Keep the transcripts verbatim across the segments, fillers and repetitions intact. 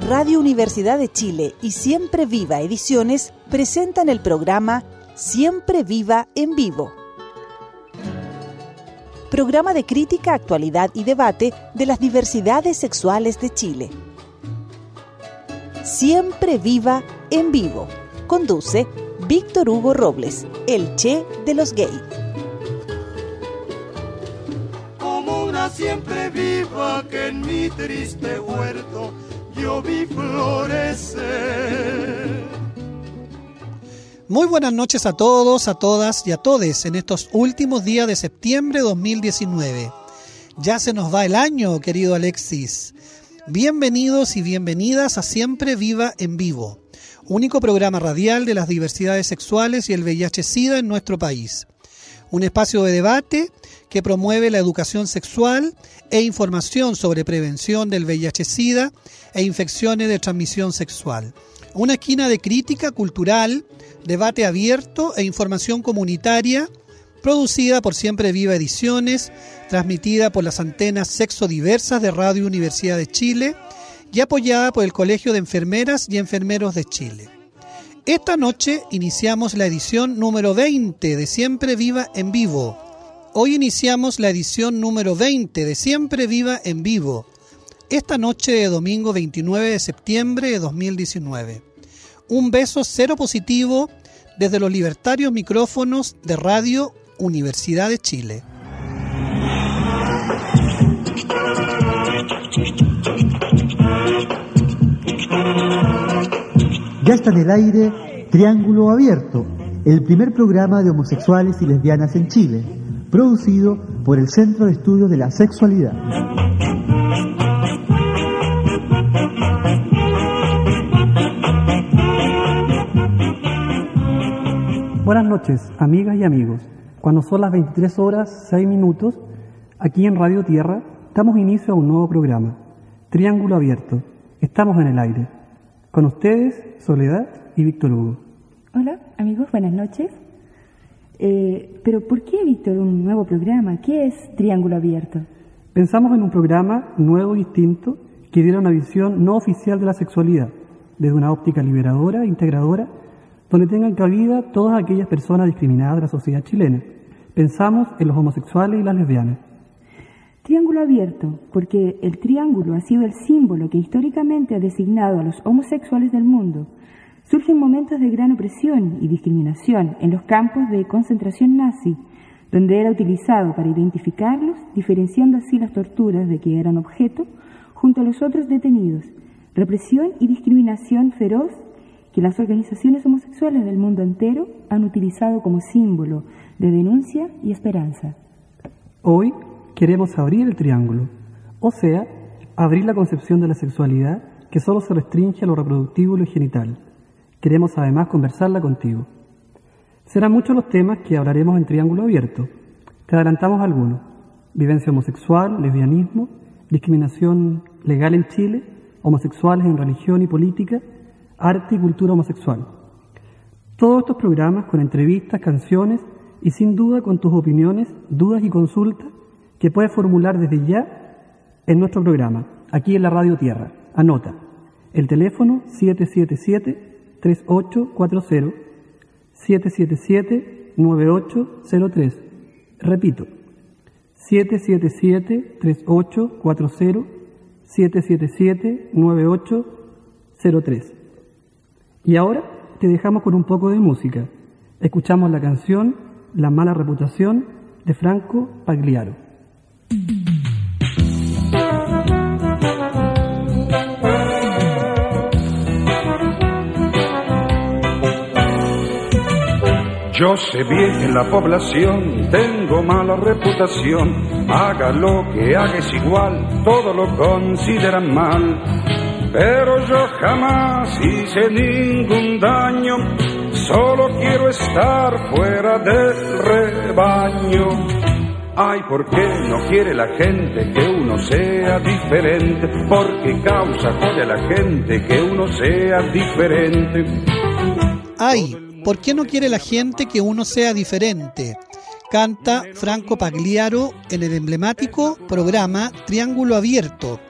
Radio Universidad de Chile y Siempre Viva Ediciones presentan el programa Siempre Viva en Vivo. Programa de crítica, actualidad y debate de las diversidades sexuales de Chile. Siempre Viva en Vivo. Conduce Víctor Hugo Robles, el Che de los gays. Como una siempre viva que en mi triste huerto yo vi florecer. Muy buenas noches a todos, a todas y a todes en estos últimos días de septiembre de dos mil diecinueve. Ya se nos va el año, querido Alexis. Bienvenidos y bienvenidas a Siempre Viva en Vivo, único programa radial de las diversidades sexuales y el V I H SIDA en nuestro país. Un espacio de debate que promueve la educación sexual e información sobre prevención del V I H SIDA e infecciones de transmisión sexual. Una esquina de crítica cultural, debate abierto e información comunitaria, producida por Siempre Viva Ediciones, transmitida por las antenas sexodiversas de Radio Universidad de Chile y apoyada por el Colegio de Enfermeras y Enfermeros de Chile. Esta noche iniciamos la edición número veinte de Siempre Viva en Vivo. Hoy iniciamos la edición número veinte de Siempre Viva en Vivo. Esta noche de domingo veintinueve de septiembre de dos mil diecinueve. Un beso cero positivo desde los libertarios micrófonos de Radio Universidad de Chile. Ya está en el aire Triángulo Abierto, el primer programa de homosexuales y lesbianas en Chile, producido por el Centro de Estudios de la Sexualidad. Buenas noches, amigas y amigos. Cuando son las veintitrés horas, seis minutos, aquí en Radio Tierra, damos inicio a un nuevo programa, Triángulo Abierto. Estamos en el aire. Con ustedes, Soledad y Víctor Hugo. Hola, amigos, buenas noches. Eh, pero ¿por qué, Víctor, un nuevo programa? ¿Qué es Triángulo Abierto? Pensamos en un programa nuevo y distinto que diera una visión no oficial de la sexualidad, desde una óptica liberadora e integradora, donde tengan cabida todas aquellas personas discriminadas de la sociedad chilena. Pensamos en los homosexuales y las lesbianas. Triángulo abierto, porque el triángulo ha sido el símbolo que históricamente ha designado a los homosexuales del mundo. Surgen momentos de gran opresión y discriminación en los campos de concentración nazi, donde era utilizado para identificarlos, diferenciando así las torturas de que eran objeto junto a los otros detenidos. Represión y discriminación feroz que las organizaciones homosexuales del mundo entero han utilizado como símbolo de denuncia y esperanza. Hoy queremos abrir el triángulo, o sea, abrir la concepción de la sexualidad que solo se restringe a lo reproductivo y lo genital. Queremos además conversarla contigo. Serán muchos los temas que hablaremos en Triángulo Abierto. Te adelantamos algunos: vivencia homosexual, lesbianismo, discriminación legal en Chile, homosexuales en religión y política, arte y cultura homosexual. Todos estos programas con entrevistas, canciones y sin duda con tus opiniones, dudas y consultas que puedes formular desde ya en nuestro programa, aquí en la Radio Tierra. Anota el teléfono siete siete siete, tres ocho cuatro cero, siete siete siete, nueve ocho cero tres. Repito, siete siete siete, tres ocho cuatro cero, siete siete siete, nueve ocho cero tres. Y ahora te dejamos con un poco de música. Escuchamos la canción La mala reputación de Franco Pagliaro. Yo sé bien que en la población tengo mala reputación, haga lo que haga es igual, todo lo consideran mal. Pero yo jamás hice ningún daño, solo quiero estar fuera del rebaño. Ay, ¿por qué no quiere la gente que uno sea diferente? ¿Por qué causa jode a la gente que uno sea diferente? Ay, ¿por qué no quiere la gente que uno sea diferente? Canta Franco Pagliaro en el emblemático programa Triángulo Abierto,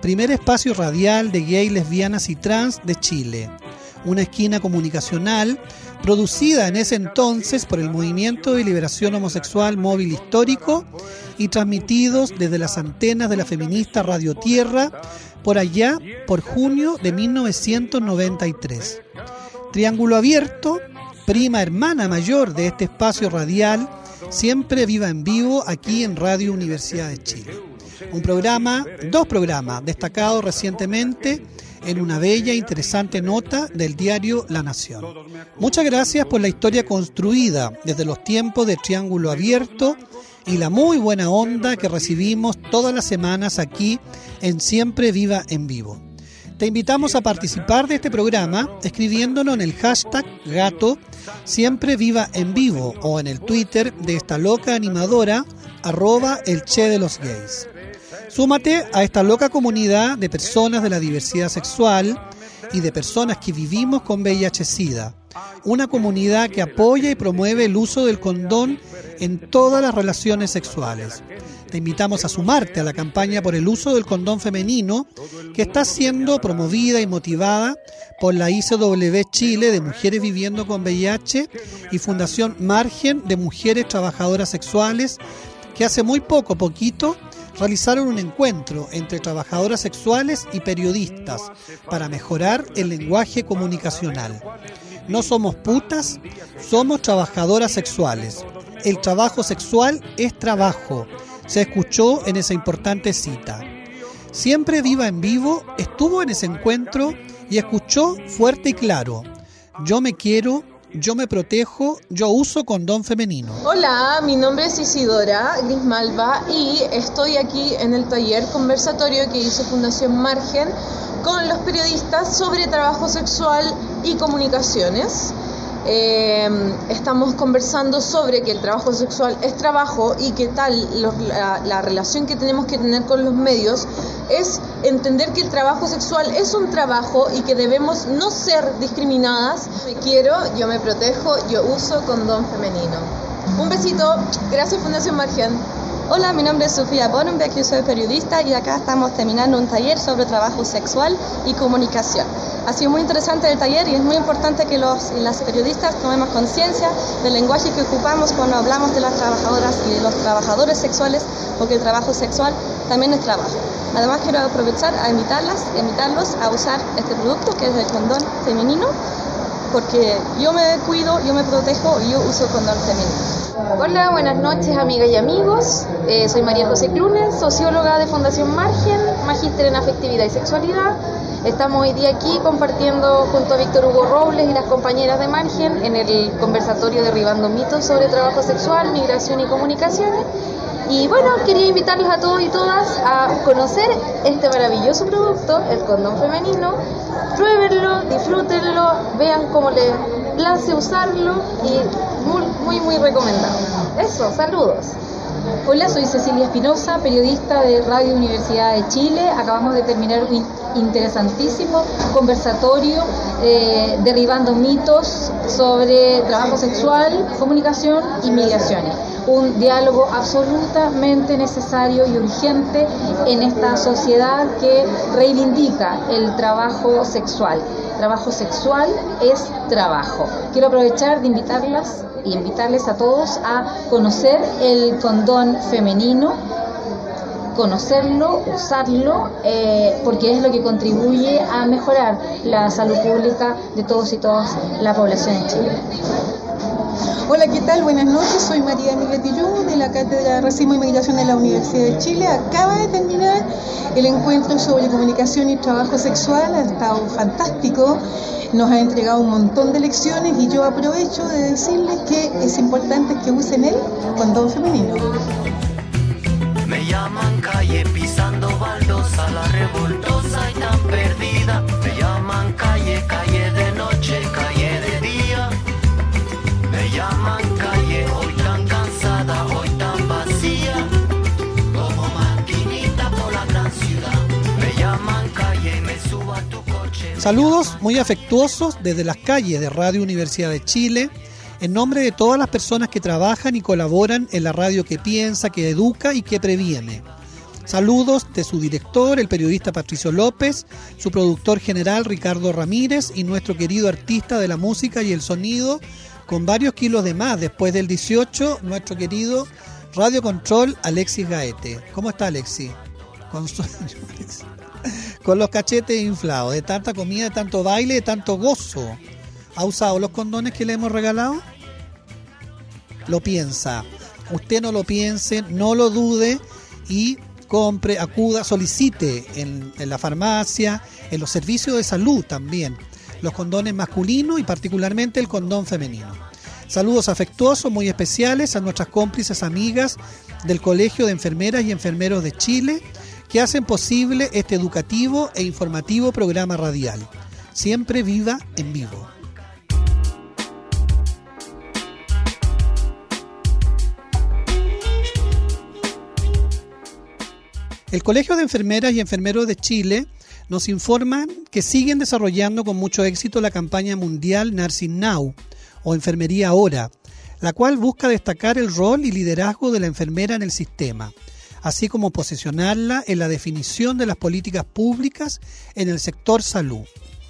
primer espacio radial de gay, lesbianas y trans de Chile. Una esquina comunicacional producida en ese entonces por el Movimiento de Liberación Homosexual Móvil Histórico y transmitidos desde las antenas de la feminista Radio Tierra por allá por junio de mil novecientos noventa y tres. Triángulo Abierto, prima hermana mayor de este espacio radial, siempre viva en vivo aquí en Radio Universidad de Chile. Un programa, dos programas destacados recientemente en una bella e interesante nota del diario La Nación. Muchas gracias por la historia construida desde los tiempos de Triángulo Abierto y la muy buena onda que recibimos todas las semanas aquí en Siempre Viva en Vivo. Te invitamos a participar de este programa escribiéndonos en el hashtag gato Siempre Viva en Vivo o en el Twitter de esta loca animadora arroba el Che de los Gays. Súmate a esta loca comunidad de personas de la diversidad sexual y de personas que vivimos con V I H SIDA. Una comunidad que apoya y promueve el uso del condón en todas las relaciones sexuales. Te invitamos a sumarte a la campaña por el uso del condón femenino que está siendo promovida y motivada por la I C W Chile de Mujeres Viviendo con V I H y Fundación Margen de Mujeres Trabajadoras Sexuales, que hace muy poco, poquito, realizaron un encuentro entre trabajadoras sexuales y periodistas para mejorar el lenguaje comunicacional. No somos putas, somos trabajadoras sexuales. El trabajo sexual es trabajo, se escuchó en esa importante cita. Siempre Viva en Vivo estuvo en ese encuentro y escuchó fuerte y claro: yo me quiero, yo me protejo, yo uso condón femenino. Hola, mi nombre es Isidora Grismalva y estoy aquí en el taller conversatorio que hizo Fundación Margen con los periodistas sobre trabajo sexual y comunicaciones. Eh, estamos conversando sobre que el trabajo sexual es trabajo y que tal los, la, la relación que tenemos que tener con los medios es entender que el trabajo sexual es un trabajo y que debemos no ser discriminadas. Me quiero, yo me protejo, yo uso condón femenino. Un besito, gracias Fundación Margen. Hola, mi nombre es Sofía Bonenbeck, yo soy periodista y acá estamos terminando un taller sobre trabajo sexual y comunicación. Ha sido muy interesante el taller y es muy importante que los y las periodistas tomemos conciencia del lenguaje que ocupamos cuando hablamos de las trabajadoras y de los trabajadores sexuales, porque el trabajo sexual también es trabajo. Además quiero aprovechar a invitarlas, invitarlos a usar este producto que es el condón femenino, porque yo me cuido, yo me protejo y yo uso condón femenino. Hola, buenas noches amigas y amigos, eh, soy María José Clunes, socióloga de Fundación Margen, magíster en afectividad y sexualidad. Estamos hoy día aquí compartiendo junto a Víctor Hugo Robles y las compañeras de Margen en el conversatorio Derribando Mitos sobre trabajo sexual, migración y comunicaciones. Y bueno, quería invitarlos a todos y todas a conocer este maravilloso producto, el condón femenino. Pruébenlo, disfrútenlo, vean cómo les place usarlo y muy, muy, muy recomendado. Eso, saludos. Hola, soy Cecilia Espinosa, periodista de Radio Universidad de Chile. Acabamos de terminar un interesantísimo conversatorio eh, derribando mitos sobre trabajo sexual, comunicación y migraciones. Un diálogo absolutamente necesario y urgente en esta sociedad que reivindica el trabajo sexual. Trabajo sexual es trabajo. Quiero aprovechar de invitarlas e invitarles a todos a conocer el condón femenino, conocerlo, usarlo, eh, porque es lo que contribuye a mejorar la salud pública de todos y todas la población en Chile. Hola, ¿qué tal? Buenas noches, soy María Emilia Tillú de la Cátedra de Racismo y Migración de la Universidad de Chile. Acaba de terminar el encuentro sobre comunicación y trabajo sexual, ha estado fantástico, nos ha entregado un montón de lecciones y yo aprovecho de decirles que es importante que usen el condón femenino. Me llaman calle pisando baldosa, la revoltosa y tan perdida. Me llaman calle, calle de noche, calle de día. Me llaman calle, hoy tan cansada, hoy tan vacía, como maquinita por la gran ciudad. Me llaman calle y me subo a tu coche. Saludos muy afectuosos desde las calles de Radio Universidad de Chile, en nombre de todas las personas que trabajan y colaboran en la radio que piensa, que educa y que previene. Saludos de su director, el periodista Patricio López, su productor general Ricardo Ramírez y nuestro querido artista de la música y el sonido, con varios kilos de más después del dieciocho, nuestro querido Radio Control Alexis Gaete. ¿Cómo está, Alexis? Con, su... Con los cachetes inflados, de tanta comida, de tanto baile, de tanto gozo. ¿Ha usado los condones que le hemos regalado? Lo piensa. Usted no lo piense, no lo dude y compre, acuda, solicite en, en la farmacia, en los servicios de salud también, los condones masculinos y particularmente el condón femenino. Saludos afectuosos muy especiales a nuestras cómplices amigas del Colegio de Enfermeras y Enfermeros de Chile que hacen posible este educativo e informativo programa radial. Siempre viva en vivo. El Colegio de Enfermeras y Enfermeros de Chile nos informan que siguen desarrollando con mucho éxito la campaña mundial Nursing Now, o Enfermería Ahora, la cual busca destacar el rol y liderazgo de la enfermera en el sistema, así como posicionarla en la definición de las políticas públicas en el sector salud.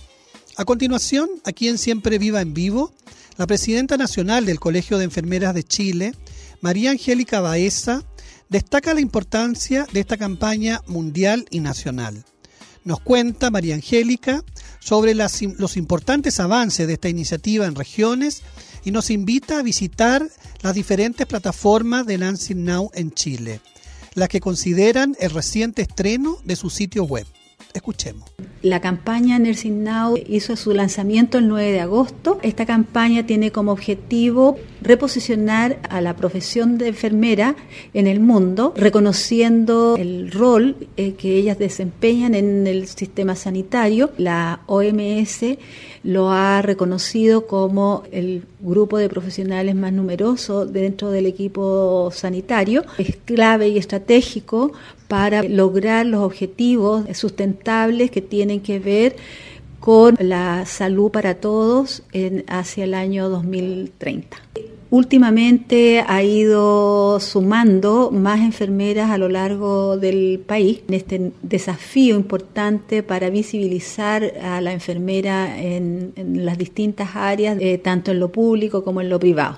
A continuación, aquí en Siempre Viva en Vivo, la presidenta nacional del Colegio de Enfermeras de Chile, María Angélica Baeza, destaca la importancia de esta campaña mundial y nacional. Nos cuenta María Angélica sobre las, los importantes avances de esta iniciativa en regiones y nos invita a visitar las diferentes plataformas de Nursing Now en Chile, las que consideran el reciente estreno de su sitio web. Escuchemos. La campaña Nursing Now hizo su lanzamiento el nueve de agosto. Esta campaña tiene como objetivo reposicionar a la profesión de enfermera en el mundo, reconociendo el rol eh, que ellas desempeñan en el sistema sanitario. La O M S lo ha reconocido como el grupo de profesionales más numeroso dentro del equipo sanitario. Es clave y estratégico para lograr los objetivos sustentables que tienen que ver con la salud para todos en, hacia el año dos mil treinta. Últimamente ha ido sumando más enfermeras a lo largo del país en este desafío importante para visibilizar a la enfermera en, en las distintas áreas, eh, tanto en lo público como en lo privado.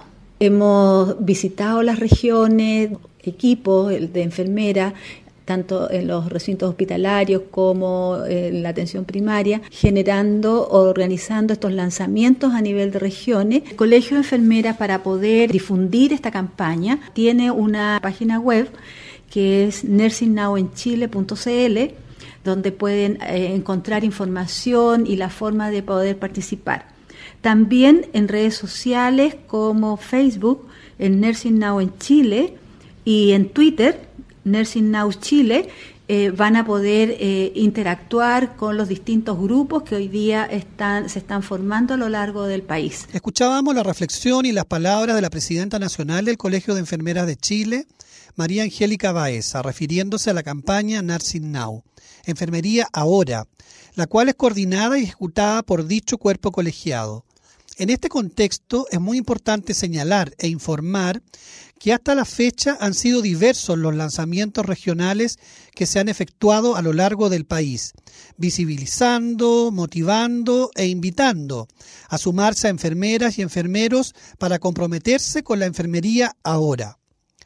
Hemos visitado las regiones, equipos de enfermeras, tanto en los recintos hospitalarios como en la atención primaria, generando o organizando estos lanzamientos a nivel de regiones. El Colegio de Enfermeras, para poder difundir esta campaña, tiene una página web que es nursing now en chile punto c l, donde pueden eh, encontrar información y la forma de poder participar. También en redes sociales como Facebook, en Nursing Now en Chile, y en Twitter, Nursing Now Chile, eh, van a poder eh, interactuar con los distintos grupos que hoy día están, se están formando a lo largo del país. Escuchábamos la reflexión y las palabras de la presidenta nacional del Colegio de Enfermeras de Chile, María Angélica Baeza, refiriéndose a la campaña Nursing Now, Enfermería Ahora, la cual es coordinada y ejecutada por dicho cuerpo colegiado. En este contexto es muy importante señalar e informar que hasta la fecha han sido diversos los lanzamientos regionales que se han efectuado a lo largo del país, visibilizando, motivando e invitando a sumarse a enfermeras y enfermeros para comprometerse con la enfermería ahora.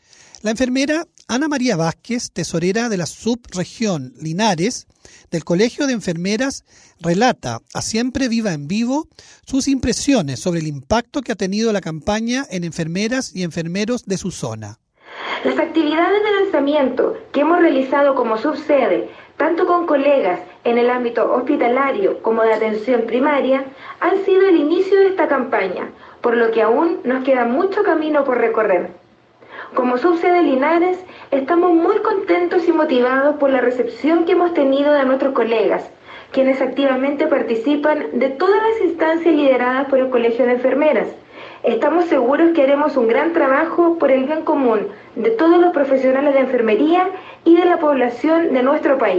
La enfermera Ana María Vázquez, tesorera de la subregión Linares del Colegio de Enfermeras, relata a Siempre Viva en Vivo sus impresiones sobre el impacto que ha tenido la campaña en enfermeras y enfermeros de su zona. Las actividades de lanzamiento que hemos realizado como subsede, tanto con colegas en el ámbito hospitalario como de atención primaria, han sido el inicio de esta campaña, por lo que aún nos queda mucho camino por recorrer. Como subsede Linares, estamos muy contentos y motivados por la recepción que hemos tenido de nuestros colegas, quienes activamente participan de todas las instancias lideradas por el Colegio de Enfermeras. Estamos seguros que haremos un gran trabajo por el bien común de todos los profesionales de enfermería y de la población de nuestro país.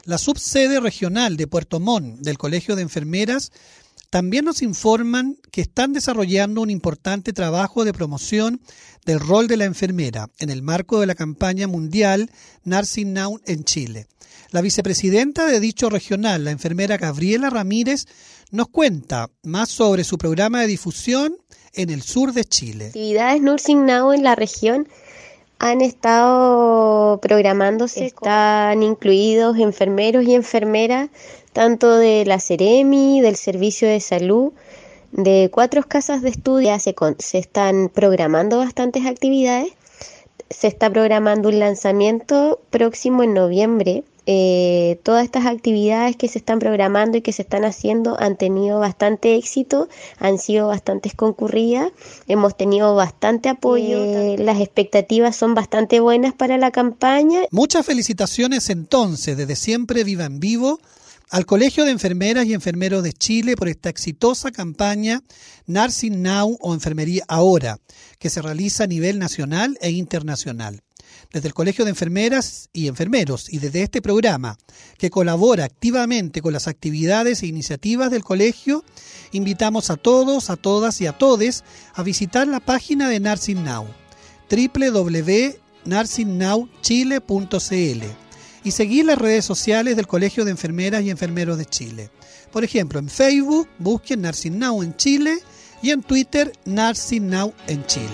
La subsede regional de Puerto Montt del Colegio de Enfermeras también nos informan que están desarrollando un importante trabajo de promoción del rol de la enfermera en el marco de la campaña mundial Nursing Now en Chile. La vicepresidenta de dicho regional, la enfermera Gabriela Ramírez, nos cuenta más sobre su programa de difusión en el sur de Chile. Actividades Nursing Now en la región han estado programándose, están incluidos enfermeros y enfermeras, tanto de la Seremi, del Servicio de Salud, de cuatro casas de estudio. Se, con, se están programando bastantes actividades. Se está programando un lanzamiento próximo en noviembre. Eh, todas estas actividades que se están programando y que se están haciendo han tenido bastante éxito, han sido bastante concurridas, hemos tenido bastante apoyo, eh, las expectativas son bastante buenas para la campaña. Muchas felicitaciones entonces desde Siempre Viva en Vivo al Colegio de Enfermeras y Enfermeros de Chile por esta exitosa campaña Nursing Now o Enfermería Ahora, que se realiza a nivel nacional e internacional. Desde el Colegio de Enfermeras y Enfermeros y desde este programa, que colabora activamente con las actividades e iniciativas del colegio, invitamos a todos, a todas y a todes a visitar la página de Nursing Now, doble u doble u doble u punto nursing now chile punto c l, y seguir las redes sociales del Colegio de Enfermeras y Enfermeros de Chile. Por ejemplo, en Facebook busquen Nursing Now en Chile y en Twitter Nursing Now en Chile.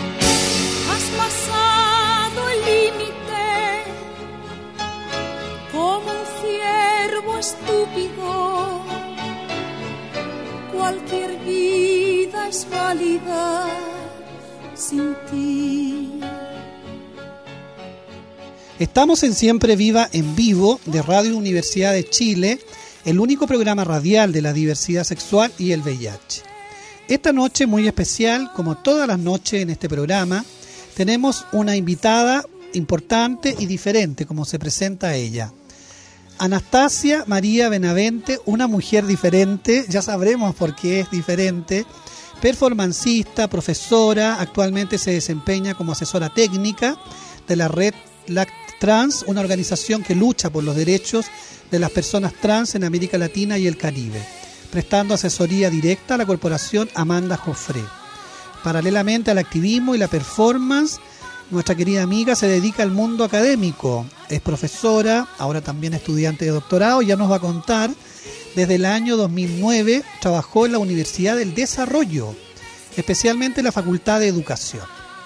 Como un ciervo estúpido, cualquier vida es válida sin ti. Estamos en Siempre Viva en Vivo de Radio Universidad de Chile, el único programa radial de la diversidad sexual y el V I H. Esta noche muy especial, como todas las noches en este programa, tenemos una invitada importante y diferente como se presenta ella. Anastasia María Benavente, una mujer diferente, ya sabremos por qué es diferente, performancista, profesora, actualmente se desempeña como asesora técnica de la red Lact Trans, una organización que lucha por los derechos de las personas trans en América Latina y el Caribe, prestando asesoría directa a la corporación Amanda Joffre. Paralelamente al activismo y la performance, nuestra querida amiga se dedica al mundo académico, es profesora, ahora también estudiante de doctorado, ya nos va a contar. Desde el año dos mil nueve trabajó en la Universidad del Desarrollo, especialmente en la Facultad de Educación.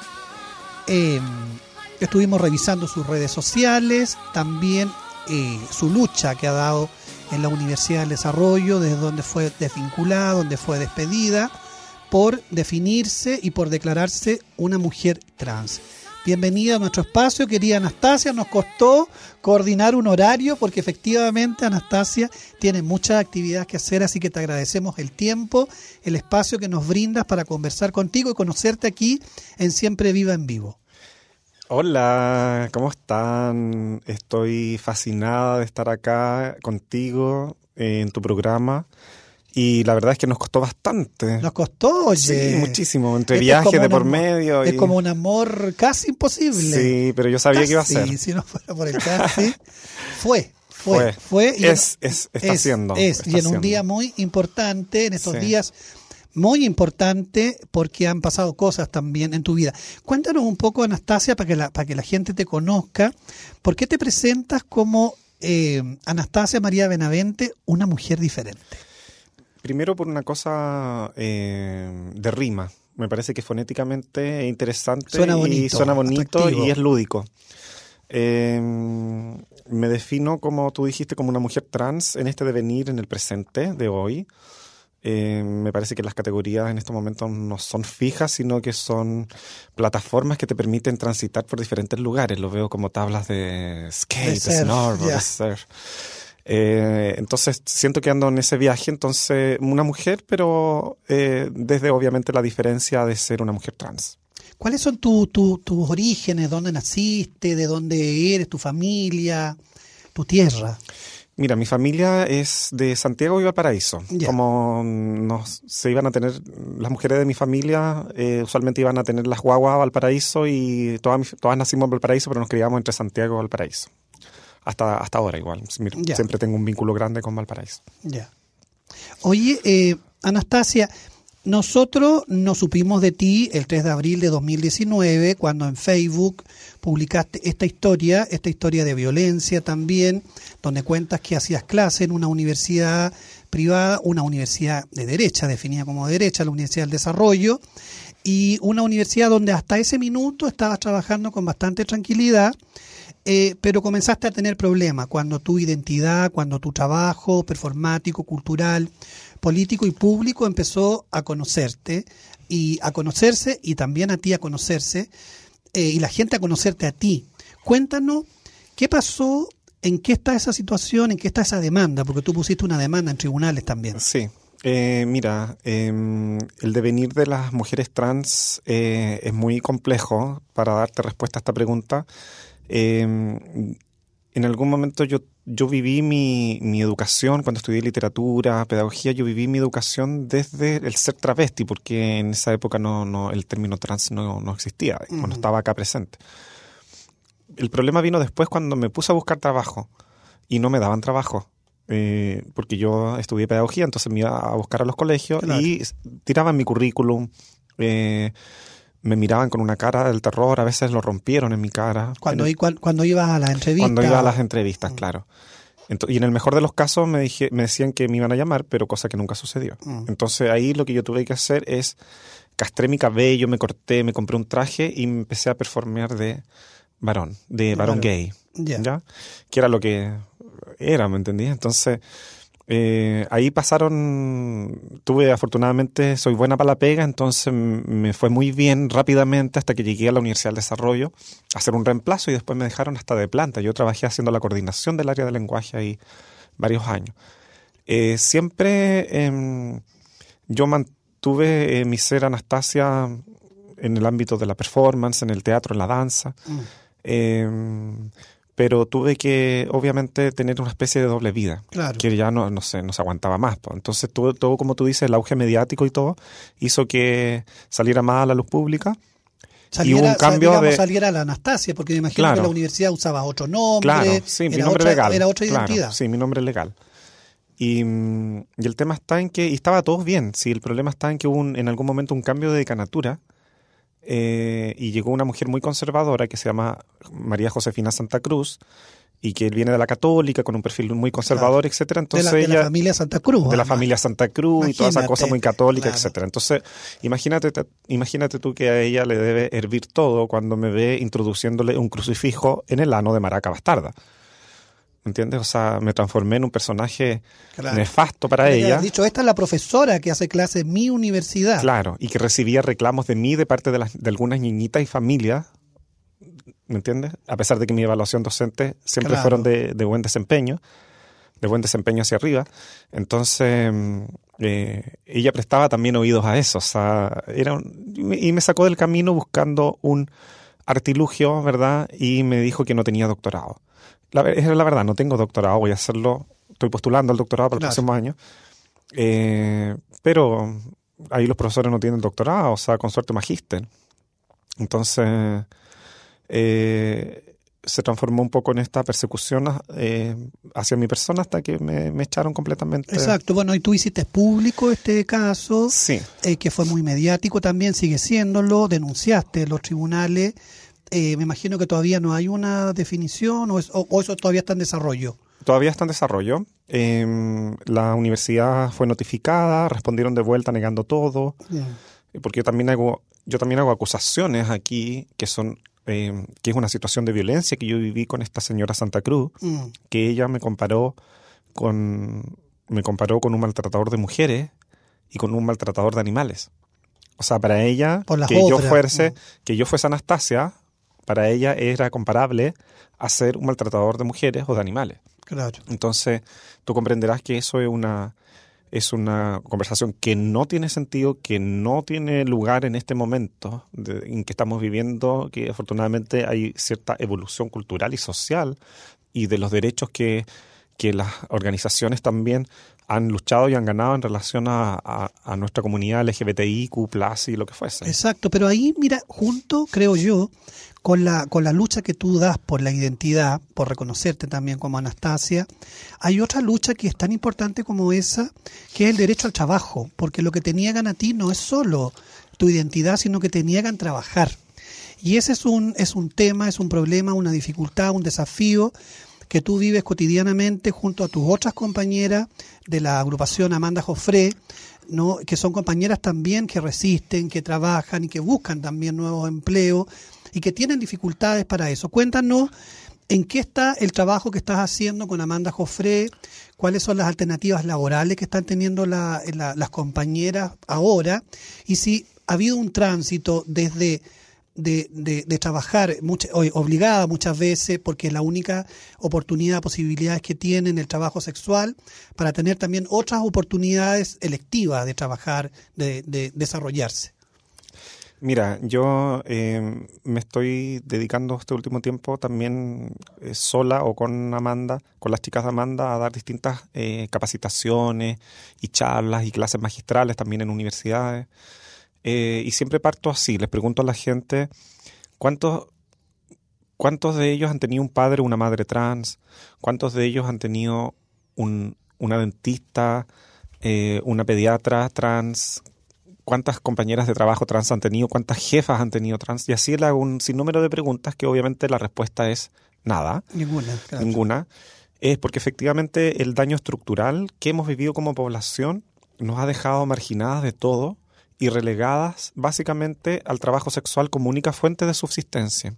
Eh, estuvimos revisando sus redes sociales, también eh, su lucha que ha dado en la Universidad del Desarrollo, desde donde fue desvinculada, donde fue despedida, por definirse y por declararse una mujer trans. Bienvenida a nuestro espacio, querida Anastasia. Nos costó coordinar un horario porque efectivamente Anastasia tiene muchas actividades que hacer, así que te agradecemos el tiempo, el espacio que nos brindas para conversar contigo y conocerte aquí en Siempre Viva en Vivo. Hola, ¿cómo están? Estoy fascinada de estar acá contigo eh, en tu programa. Y la verdad es que nos costó bastante. Nos costó, oye. Sí, muchísimo. Entre este viajes de por amor, medio. Es y... como un amor casi imposible. Sí, pero yo sabía casi, que iba a ser. Sí, si no fuera por el casi. fue, fue, fue. fue y es, es, está es, siendo. Es, está y en siendo. un día muy importante, en estos sí. días muy importante, porque han pasado cosas también en tu vida. Cuéntanos un poco, Anastasia, para que la, para que la gente te conozca. ¿Por qué te presentas como eh, Anastasia María Benavente, una mujer diferente? Primero por una cosa eh, de rima. Me parece que fonéticamente es interesante suena bonito, y suena bonito atractivo. Y es lúdico. Eh, me defino, como tú dijiste, como una mujer trans en este devenir, en el presente de hoy. Eh, me parece que las categorías en estos momentos no son fijas, sino que son plataformas que te permiten transitar por diferentes lugares. Lo veo como tablas de skate, de, surf, snowboard, yeah. de surf. Eh, entonces siento que ando en ese viaje, entonces una mujer, pero eh, desde obviamente la diferencia de ser una mujer trans. ¿Cuáles son tu, tu, tus orígenes? ¿Dónde naciste? ¿De dónde eres? ¿Tu familia? ¿Tu tierra? Mira, mi familia es de Santiago y Valparaíso. Yeah. Como nos, se iban a tener, las mujeres de mi familia eh, usualmente iban a tener las guaguas a Valparaíso y todas, todas nacimos en Valparaíso, pero nos criamos entre Santiago y Valparaíso. hasta, hasta ahora igual. Ya. Siempre tengo un vínculo grande con Valparaíso. Ya. Oye, eh, Anastasia, nosotros nos supimos de ti el tres de abril de dos mil diecinueve, cuando en Facebook publicaste esta historia, esta historia de violencia también, donde cuentas que hacías clase en una universidad privada, una universidad de derecha, definida como derecha, la Universidad del Desarrollo, y una universidad donde hasta ese minuto estabas trabajando con bastante tranquilidad, eh, pero comenzaste a tener problemas cuando tu identidad, cuando tu trabajo performático, cultural, político y público empezó a conocerte y a conocerse y también a ti a conocerse eh, y la gente a conocerte a ti. Cuéntanos qué pasó, en qué está esa situación, en qué está esa demanda, porque tú pusiste una demanda en tribunales también. Sí. Eh, mira, eh, el devenir de las mujeres trans eh, es muy complejo para darte respuesta a esta pregunta. Eh, en algún momento yo, yo viví mi, mi educación, cuando estudié literatura, pedagogía, yo viví mi educación desde el ser travesti, porque en esa época no, no el término trans no, no existía, uh-huh. cuando estaba acá presente. El problema vino después cuando me puse a buscar trabajo y no me daban trabajo. Eh, porque yo estudié pedagogía, entonces me iba a buscar a los colegios, claro. y tiraban mi currículum, eh, me miraban con una cara del terror, a veces lo rompieron en mi cara. Cuando, en, cuando, cuando ibas a las entrevistas. Cuando iba a las entrevistas, mm. claro. Entonces, y en el mejor de los casos me, dije, me decían que me iban a llamar, pero cosa que nunca sucedió. Mm. Entonces ahí lo que yo tuve que hacer es, castré mi cabello, me corté, me compré un traje y me empecé a performear de varón, de varón claro. gay, yeah. ¿ya? Que era lo que era, ¿me entendí? Entonces, eh, ahí pasaron, tuve afortunadamente, soy buena para la pega, entonces me fue muy bien rápidamente hasta que llegué a la Universidad del Desarrollo a hacer un reemplazo y después me dejaron hasta de planta. Yo trabajé haciendo la coordinación del área de lenguaje ahí varios años. Eh, siempre eh, yo mantuve eh, mi ser Anastasia en el ámbito de la performance, en el teatro, en la danza. Mm. Eh, pero tuve que, obviamente, tener una especie de doble vida, claro. que ya no, no sé, no se aguantaba más. Pues. Entonces, todo, todo, como tú dices, el auge mediático y todo, hizo que saliera más a la luz pública. Saliera, y hubo un cambio digamos, de... saliera la Anastasia, porque me imagino claro. que la universidad usaba otro nombre. Claro, sí, mi nombre otra, legal. Era otra claro, identidad. Sí, mi nombre es legal. Y, y el tema está en que, y estaba todo bien, sí, el problema está en que hubo un, en algún momento un cambio de decanatura, eh, y llegó una mujer muy conservadora que se llama María Josefina Santa Cruz, y que viene de la católica, con un perfil muy conservador, claro. etcétera. Entonces de la, ella, de la familia Santa Cruz. De además. la familia Santa Cruz imagínate, y toda esa cosa muy católica, claro. etcétera. Entonces, imagínate, imagínate tú que a ella le debe hervir todo cuando me ve introduciéndole un crucifijo en el ano de Maraca Bastarda. ¿Me entiendes? O sea, me transformé en un personaje claro. nefasto para le ella. Dicho, esta es la profesora que hace clase en mi universidad. Claro, y que recibía reclamos de mí de parte de, las, de algunas niñitas y familias. ¿Me entiendes? A pesar de que mi evaluación docente siempre claro. fueron de, de buen desempeño, de buen desempeño hacia arriba. Entonces, eh, ella prestaba también oídos a eso. O sea, era un, y me sacó del camino buscando un artilugio, ¿verdad? Y me dijo que no tenía doctorado. La, es la verdad, no tengo doctorado, voy a hacerlo, estoy postulando al doctorado para el claro. próximo año. Eh, pero ahí los profesores no tienen doctorado, o sea, con suerte magíster. Entonces... Eh, se transformó un poco en esta persecución eh, hacia mi persona hasta que me, me echaron completamente. Exacto, bueno, y tú hiciste público este caso, sí. eh, que fue muy mediático también, sigue siéndolo, denunciaste en los tribunales, eh, me imagino que todavía no hay una definición o, es, o, o eso todavía está en desarrollo. Todavía está en desarrollo. Eh, la universidad fue notificada, respondieron de vuelta negando todo, yeah. porque yo también hago, yo también hago acusaciones aquí que son Eh, que es una situación de violencia que yo viví con esta señora Santa Cruz, mm. que ella me comparó con me comparó con un maltratador de mujeres y con un maltratador de animales. O sea, para ella que yo fuese mm. que yo fuese Anastasia, para ella era comparable a ser un maltratador de mujeres o de animales. Claro. Entonces, tú comprenderás que eso es una Es una conversación que no tiene sentido, que no tiene lugar en este momento de, en que estamos viviendo, que afortunadamente hay cierta evolución cultural y social y de los derechos que, que las organizaciones también han luchado y han ganado en relación a, a, a nuestra comunidad L G B T I Q plus, y lo que fuese. Exacto, pero ahí, mira, junto, creo yo, con la, con la lucha que tú das por la identidad, por reconocerte también como Anastasia, hay otra lucha que es tan importante como esa, que es el derecho al trabajo, porque lo que te niegan a ti no es solo tu identidad, sino que te niegan trabajar. Y ese es un, es un tema, es un problema, una dificultad, un desafío que tú vives cotidianamente junto a tus otras compañeras de la agrupación Amanda Jofré, ¿no? Que son compañeras también que resisten, que trabajan y que buscan también nuevos empleos y que tienen dificultades para eso. Cuéntanos en qué está el trabajo que estás haciendo con Amanda Jofré, cuáles son las alternativas laborales que están teniendo la, la, las compañeras ahora, y si ha habido un tránsito desde De, de, de trabajar mucha, obligada muchas veces, porque es la única oportunidad, posibilidades que tienen el trabajo sexual, para tener también otras oportunidades electivas de trabajar, de, de desarrollarse. Mira, yo eh, me estoy dedicando este último tiempo también eh, sola o con Amanda, con las chicas de Amanda, a dar distintas eh, capacitaciones y charlas y clases magistrales también en universidades. Eh, y siempre parto así, les pregunto a la gente cuántos, cuántos de ellos han tenido un padre o una madre trans, cuántos de ellos han tenido un, una dentista, eh, una pediatra trans, cuántas compañeras de trabajo trans han tenido, cuántas jefas han tenido trans, y así le hago un sinnúmero de preguntas que obviamente la respuesta es nada. Ninguna. Claro. Ninguna. Es porque efectivamente el daño estructural que hemos vivido como población nos ha dejado marginadas de todo y relegadas básicamente al trabajo sexual como única fuente de subsistencia.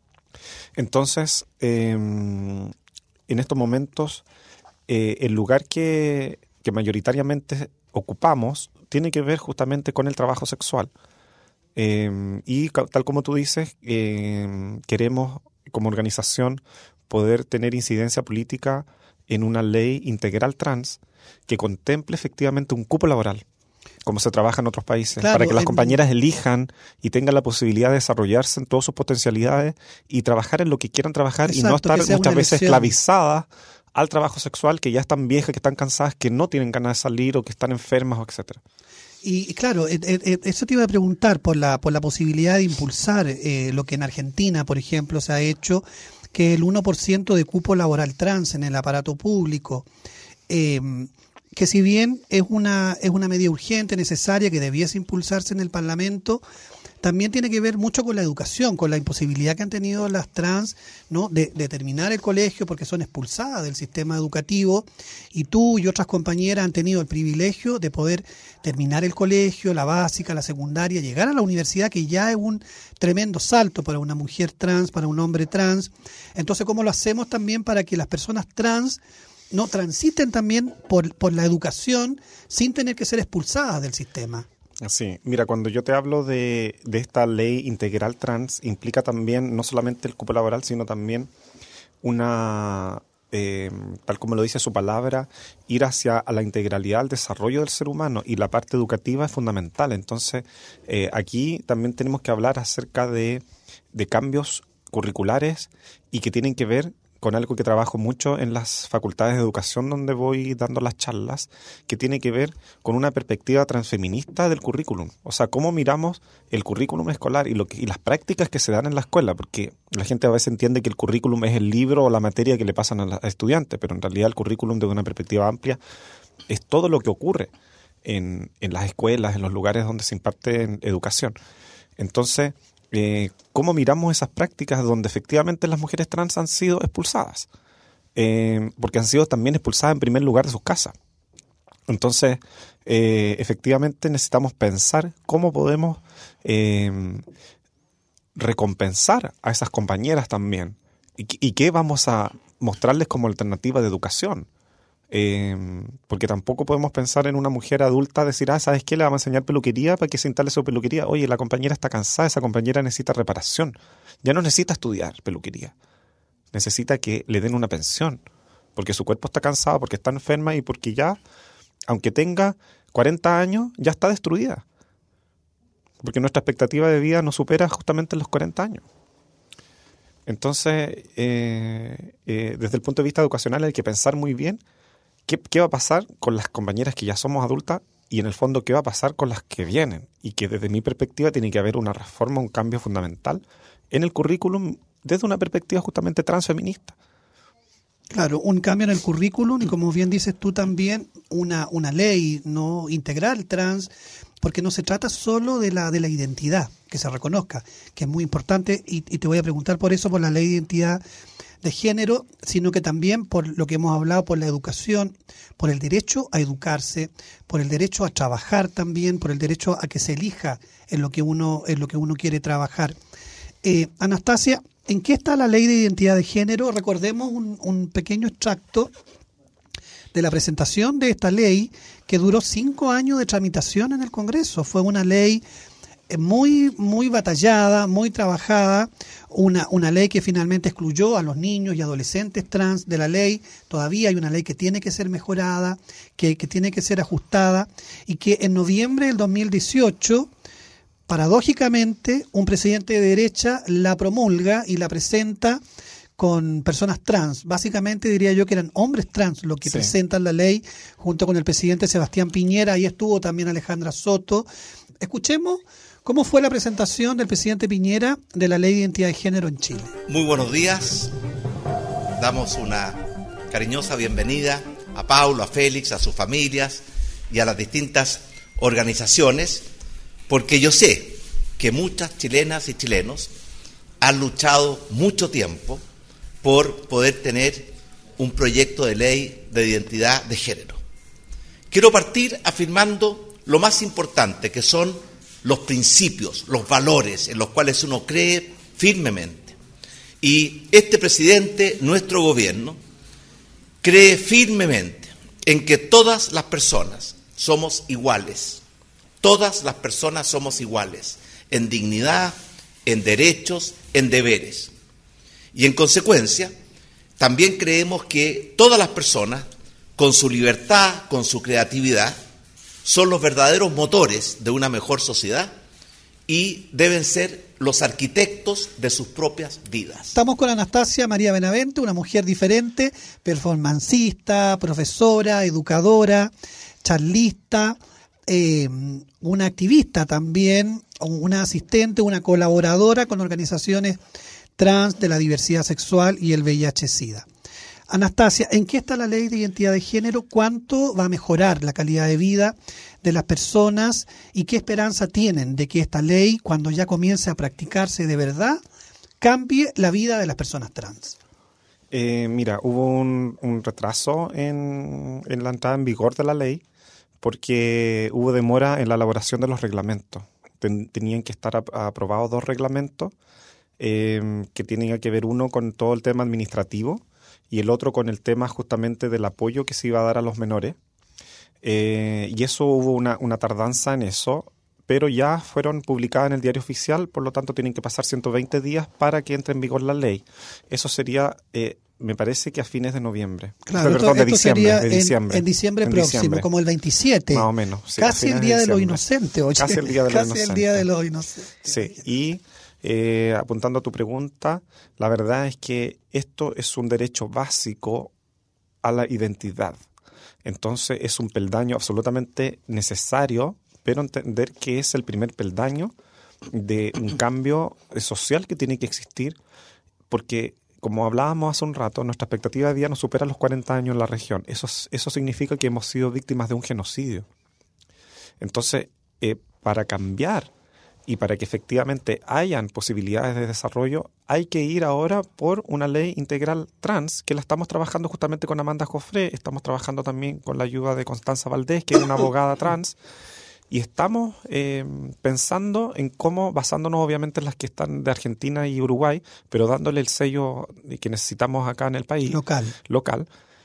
Entonces, eh, en estos momentos, eh, el lugar que, que mayoritariamente ocupamos tiene que ver justamente con el trabajo sexual. Eh, y tal como tú dices, eh, queremos como organización poder tener incidencia política en una ley integral trans que contemple efectivamente un cupo laboral, como se trabaja en otros países, claro, para que las compañeras en... elijan y tengan la posibilidad de desarrollarse en todas sus potencialidades y trabajar en lo que quieran trabajar. Exacto, y no estar muchas veces elección. esclavizadas al trabajo sexual, que ya están viejas, que están cansadas, que no tienen ganas de salir o que están enfermas, o etcétera. Y, y claro, eh, eh, eso te iba a preguntar por la, por la posibilidad de impulsar eh, lo que en Argentina, por ejemplo, se ha hecho, que el uno por ciento de cupo laboral trans en el aparato público, eh, que si bien es una es una medida urgente, necesaria, que debiese impulsarse en el Parlamento, también tiene que ver mucho con la educación, con la imposibilidad que han tenido las trans, ¿no?, de, de terminar el colegio porque son expulsadas del sistema educativo, y tú y otras compañeras han tenido el privilegio de poder terminar el colegio, la básica, la secundaria, llegar a la universidad, que ya es un tremendo salto para una mujer trans, para un hombre trans. Entonces, ¿cómo lo hacemos también para que las personas trans no transiten también por, por la educación sin tener que ser expulsadas del sistema? Sí, mira, cuando yo te hablo de, de esta ley integral trans, implica también no solamente el cupo laboral, sino también una, eh, tal como lo dice su palabra, ir hacia a la integralidad, al desarrollo del ser humano, y la parte educativa es fundamental. Entonces, eh, aquí también tenemos que hablar acerca de, de cambios curriculares y que tienen que ver con algo que trabajo mucho en las facultades de educación donde voy dando las charlas, que tiene que ver con una perspectiva transfeminista del currículum. O sea, cómo miramos el currículum escolar y, lo que, y las prácticas que se dan en la escuela, porque la gente a veces entiende que el currículum es el libro o la materia que le pasan a los estudiantes, pero en realidad el currículum, desde una perspectiva amplia, es todo lo que ocurre en, en las escuelas, en los lugares donde se imparte educación. Entonces, Eh, cómo miramos esas prácticas donde efectivamente las mujeres trans han sido expulsadas, eh, porque han sido también expulsadas en primer lugar de sus casas. Entonces, eh, efectivamente necesitamos pensar cómo podemos eh, recompensar a esas compañeras también, y, y qué vamos a mostrarles como alternativa de educación. Eh, porque tampoco podemos pensar en una mujer adulta, decir, ah, ¿sabes qué? Le vamos a enseñar peluquería para que se instale su peluquería. Oye, la compañera está cansada, esa compañera necesita reparación. Ya no necesita estudiar peluquería. Necesita que le den una pensión, porque su cuerpo está cansado, porque está enferma y porque ya, aunque tenga cuarenta años, ya está destruida. Porque nuestra expectativa de vida no supera justamente los cuarenta años. Entonces, eh, eh, desde el punto de vista educacional hay que pensar muy bien qué, qué va a pasar con las compañeras que ya somos adultas y en el fondo qué va a pasar con las que vienen. Y que desde mi perspectiva tiene que haber una reforma, un cambio fundamental en el currículum desde una perspectiva justamente transfeminista. Claro, un cambio en el currículum y, como bien dices tú también, una, una ley no integral trans, porque no se trata solo de la de la identidad, que se reconozca, que es muy importante, y, y te voy a preguntar por eso, por la ley de identidad de género, sino que también por lo que hemos hablado, por la educación, por el derecho a educarse, por el derecho a trabajar también, por el derecho a que se elija en lo que uno, en lo que uno quiere trabajar. Eh, Anastasia, ¿en qué está la ley de identidad de género? Recordemos un, un pequeño extracto de la presentación de esta ley, que duró cinco años de tramitación en el Congreso. Fue una ley muy muy batallada, muy trabajada, una, una ley que finalmente excluyó a los niños y adolescentes trans de la ley. Todavía hay una ley que tiene que ser mejorada, que, que tiene que ser ajustada, y que en noviembre del dos mil dieciocho, paradójicamente, un presidente de derecha la promulga y la presenta con personas trans. Básicamente diría yo que eran hombres trans los que sí. presentan la ley, junto con el presidente Sebastián Piñera. Ahí estuvo también Alejandra Soto. Escuchemos cómo fue la presentación del presidente Piñera de la ley de identidad de género en Chile. Muy buenos días. Damos una cariñosa bienvenida a Paulo, a Félix, a sus familias y a las distintas organizaciones, porque yo sé que muchas chilenas y chilenos han luchado mucho tiempo por poder tener un proyecto de ley de identidad de género. Quiero partir afirmando lo más importante, que son los principios, los valores en los cuales uno cree firmemente. Y este presidente, nuestro gobierno, cree firmemente en que todas las personas somos iguales. Todas las personas somos iguales en dignidad, en derechos, en deberes. Y en consecuencia, también creemos que todas las personas, con su libertad, con su creatividad, son los verdaderos motores de una mejor sociedad y deben ser los arquitectos de sus propias vidas. Estamos con Anastasia María Benavente, una mujer diferente, performancista, profesora, educadora, charlista, eh, una activista también, una asistente, una colaboradora con organizaciones trans de la diversidad sexual y el V I H-Sida. Anastasia, ¿en qué está la ley de identidad de género? ¿Cuánto va a mejorar la calidad de vida de las personas? ¿Y qué esperanza tienen de que esta ley, cuando ya comience a practicarse de verdad, cambie la vida de las personas trans? Eh, mira, hubo un, un retraso en, en la entrada en vigor de la ley porque hubo demora en la elaboración de los reglamentos. Ten, tenían que estar a, aprobados dos reglamentos eh, que tenían que ver uno con todo el tema administrativo y el otro con el tema justamente del apoyo que se iba a dar a los menores. Eh, y eso hubo una, una tardanza en eso, pero ya fueron publicadas en el diario oficial, por lo tanto tienen que pasar ciento veinte días para que entre en vigor la ley. Eso sería, eh, me parece que a fines de noviembre. Claro, Perdón, esto, de, esto diciembre, sería de diciembre. En, en diciembre en próximo, diciembre. como el veintisiete. Más o menos. Sí, casi el Día de, de los Inocentes. Oye, casi el Día de los casi Inocentes. el Día de los Inocentes. Sí, y eh, apuntando a tu pregunta, la verdad es que esto es un derecho básico a la identidad. Entonces es un peldaño absolutamente necesario, pero entender que es el primer peldaño de un cambio social que tiene que existir, porque como hablábamos hace un rato, nuestra expectativa de vida no supera los cuarenta años en la región. Eso, eso significa que hemos sido víctimas de un genocidio. Entonces, eh, para cambiar y para que efectivamente hayan posibilidades de desarrollo, hay que ir ahora por una ley integral trans, que la estamos trabajando justamente con Amanda Joffre, estamos trabajando también con la ayuda de Constanza Valdés, que es una abogada trans, y estamos eh, pensando en cómo, basándonos obviamente en las que están de Argentina y Uruguay, pero dándole el sello que necesitamos acá en el país. Local. Local.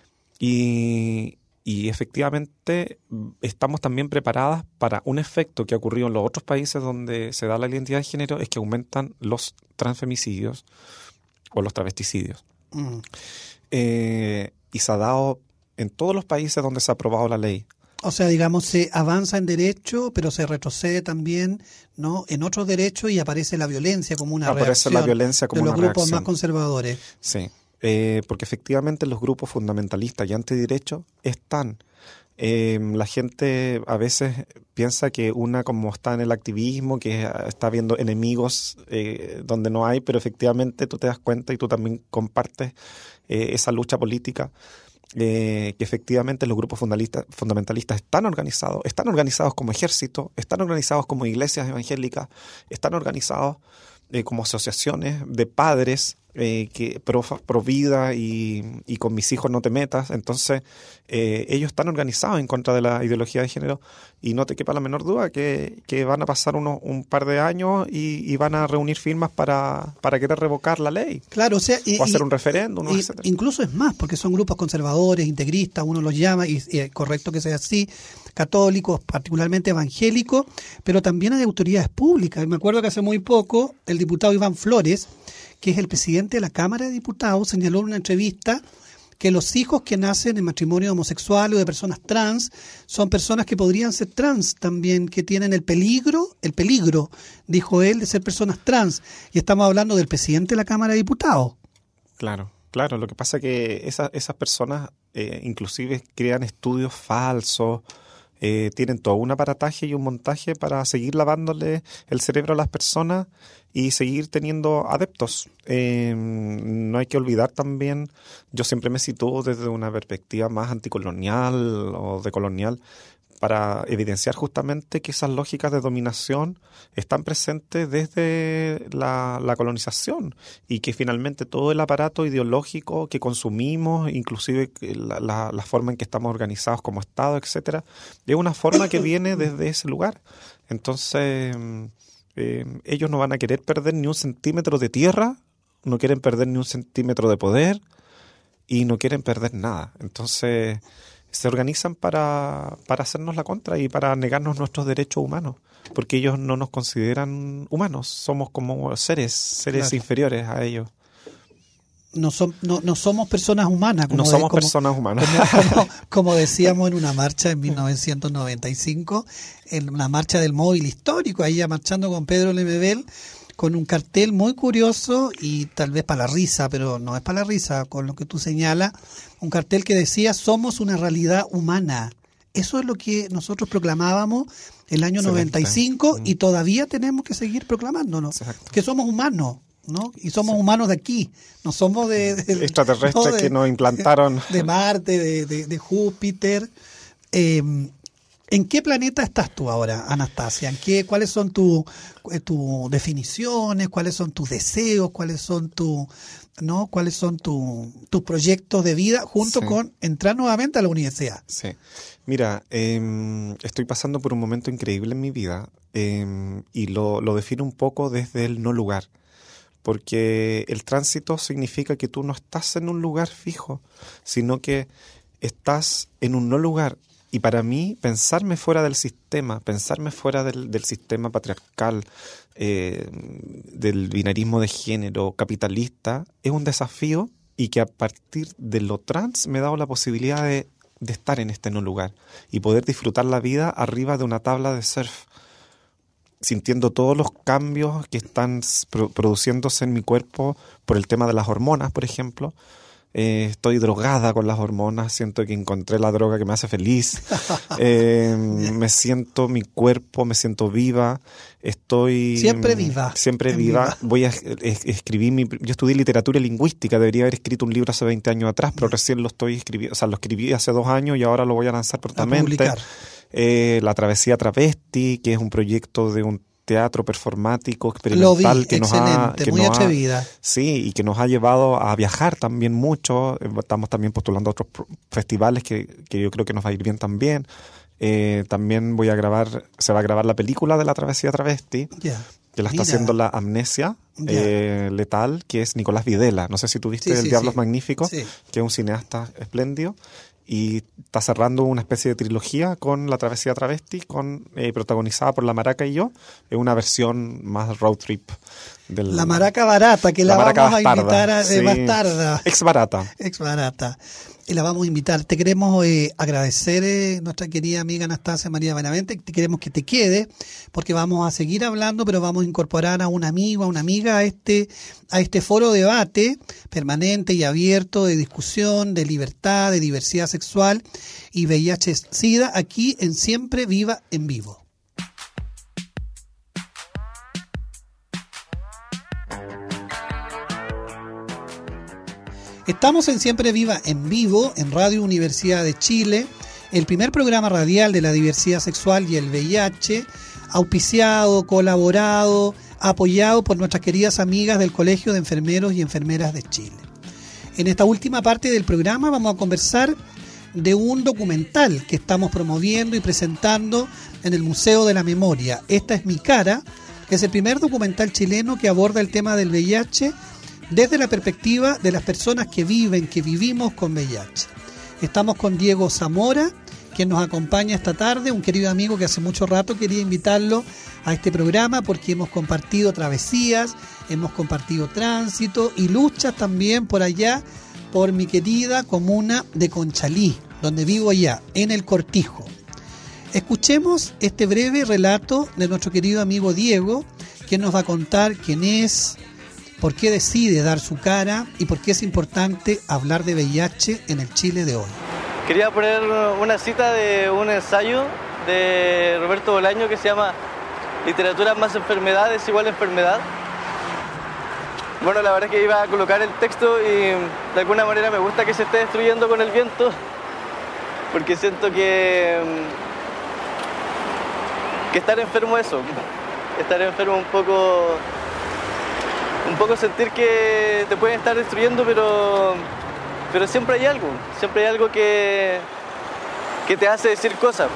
Y... Y efectivamente estamos también preparadas para un efecto que ha ocurrido en los otros países donde se da la identidad de género, es que aumentan los transfemicidios o los travesticidios. Mm. Eh, y se ha dado en todos los países donde se ha aprobado la ley. O sea, digamos, se avanza en derecho, pero se retrocede también, ¿no?, en otros derechos y aparece la violencia como una aparece reacción la violencia como de los una grupos reacción. más conservadores. Sí, eh, porque efectivamente los grupos fundamentalistas y antiderechos están. Eh, la gente a veces piensa que una, como está en el activismo, que está viendo enemigos eh, donde no hay, pero efectivamente tú te das cuenta y tú también compartes eh, esa lucha política, eh, que efectivamente los grupos fundamentalistas, fundamentalistas están organizados, están organizados como ejército, están organizados como iglesias evangélicas, están organizados eh, como asociaciones de padres, Eh, que pro, pro vida y, y con mis hijos no te metas. Entonces eh, ellos están organizados en contra de la ideología de género y no te quepa la menor duda que, que van a pasar unos, un par de años y, y van a reunir firmas para, para querer revocar la ley. Claro, o sea, y, o hacer y, un referéndum, y, etcétera. Incluso es más, porque son grupos conservadores, integristas, uno los llama, y, y es correcto que sea así, católicos, particularmente evangélicos, pero también hay autoridades públicas. Y me acuerdo que hace muy poco el diputado Iván Flores, que es el presidente de la Cámara de Diputados, señaló en una entrevista que los hijos que nacen en matrimonio homosexual o de personas trans son personas que podrían ser trans también, que tienen el peligro, el peligro, dijo él, de ser personas trans. Y estamos hablando del presidente de la Cámara de Diputados. Claro, claro. Lo que pasa es que esas, esas personas eh, inclusive crean estudios falsos, eh, tienen todo un aparataje y un montaje para seguir lavándole el cerebro a las personas y seguir teniendo adeptos. Eh, no hay que olvidar también, yo siempre me sitúo desde una perspectiva más anticolonial o decolonial, para evidenciar justamente que esas lógicas de dominación están presentes desde la, la colonización y que finalmente todo el aparato ideológico que consumimos, inclusive la, la, la forma en que estamos organizados como Estado, etcétera, es una forma que viene desde ese lugar. Entonces, eh, ellos no van a querer perder ni un centímetro de tierra, no quieren perder ni un centímetro de poder y no quieren perder nada. Entonces se organizan para, para hacernos la contra y para negarnos nuestros derechos humanos, porque ellos no nos consideran humanos, somos como seres, seres Claro. inferiores a ellos. No, son, no, no somos personas humanas. Como No de- somos como- personas humanas. Como, como- como decíamos en una marcha en mil novecientos noventa y cinco, en una marcha del móvil histórico, ahí ya marchando con Pedro Lemebel, con un cartel muy curioso y tal vez para la risa, pero no es para la risa, con lo que tú señalas, un cartel que decía: somos una realidad humana. Eso es lo que nosotros proclamábamos el año Excelente. noventa y cinco y todavía tenemos que seguir proclamándonos, que somos humanos, ¿no? Y somos humanos de aquí, no somos de, de- Extraterrestres no, de- que nos implantaron. de Marte, de, de, de Júpiter. Eh, ¿En qué planeta estás tú ahora, Anastasia? ¿En qué, ¿Cuáles son tus tu definiciones? ¿Cuáles son tus deseos? ¿Cuáles son tu, no? ¿Cuáles son tu, tus proyectos de vida junto Sí. con entrar nuevamente a la universidad? Sí. Mira, eh, estoy pasando por un momento increíble en mi vida eh, y lo, lo defino un poco desde el no lugar. Porque el tránsito significa que tú no estás en un lugar fijo, sino que estás en un no lugar. Y para mí, pensarme fuera del sistema, pensarme fuera del, del sistema patriarcal, eh, del binarismo de género capitalista, es un desafío y que a partir de lo trans me ha dado la posibilidad de, de estar en este no lugar y poder disfrutar la vida arriba de una tabla de surf, sintiendo todos los cambios que están pro- produciéndose en mi cuerpo por el tema de las hormonas, por ejemplo. Eh, estoy drogada con las hormonas, siento que encontré la droga que me hace feliz. Eh, me siento mi cuerpo, me siento viva. Estoy Siempre viva. Siempre En viva. viva. Voy a es- escribir mi, yo estudié literatura y lingüística, debería haber escrito un libro hace veinte años atrás, pero recién lo estoy escribiendo, o sea, lo escribí hace dos años y ahora lo voy a lanzar prontamente. publicar. Eh, La Travesía Travesti, que es un proyecto de un teatro performático Lo vi, experimental que nos ha excelente, que muy nos ha- atrevida. sí, y que nos ha llevado a viajar también mucho. Eh, Estamos también postulando a otros pro- festivales que, que yo creo que nos va a ir bien también. Eh, también voy a grabar, se va a grabar la película de La Travesía Travesti, Ya. que la está Mira. haciendo la Amnesia Ya. eh, Letal, que es Nicolás Videla. No sé si tuviste Sí, El sí, Diablo es sí. Magnífico, Sí. que es un cineasta espléndido. Y está cerrando una especie de trilogía con La Travesía Travesti, con, eh, protagonizada por La Maraca y yo. Es una versión más road trip Del, la maraca barata, que la, la vamos bastarda, a invitar a, de sí. bastarda. Ex barata. Ex barata. Y la vamos a invitar. Te queremos eh, agradecer, eh, nuestra querida amiga Anastasia María Benavente. Te queremos que te quede, porque vamos a seguir hablando, pero vamos a incorporar a un amigo, a una amiga a este, a este foro de debate permanente y abierto de discusión, de libertad, de diversidad sexual y V I H SIDA aquí en Siempre Viva en Vivo. Estamos en Siempre Viva en Vivo, en Radio Universidad de Chile, el primer programa radial de la diversidad sexual y el V I H, auspiciado, colaborado, apoyado por nuestras queridas amigas del Colegio de Enfermeros y Enfermeras de Chile. En esta última parte del programa vamos a conversar de un documental que estamos promoviendo y presentando en el Museo de la Memoria. Esta es mi cara, que es el primer documental chileno que aborda el tema del V I H desde la perspectiva de las personas que viven, que vivimos con V I H. Estamos con Diego Zamora, quien nos acompaña esta tarde, un querido amigo que hace mucho rato quería invitarlo a este programa porque hemos compartido travesías, hemos compartido tránsito y luchas también por allá, por mi querida comuna de Conchalí, donde vivo allá, en el Cortijo. Escuchemos este breve relato de nuestro querido amigo Diego, quien nos va a contar quién es, por qué decide dar su cara y por qué es importante hablar de V I H en el Chile de hoy. Quería poner una cita de un ensayo de Roberto Bolaño que se llama Literatura más enfermedades igual enfermedad. Bueno, la verdad es que iba a colocar el texto y de alguna manera me gusta que se esté destruyendo con el viento, porque siento que, que estar enfermo eso, estar enfermo un poco... Un poco sentir que te pueden estar destruyendo, pero, pero siempre hay algo, siempre hay algo que, que te hace decir cosas.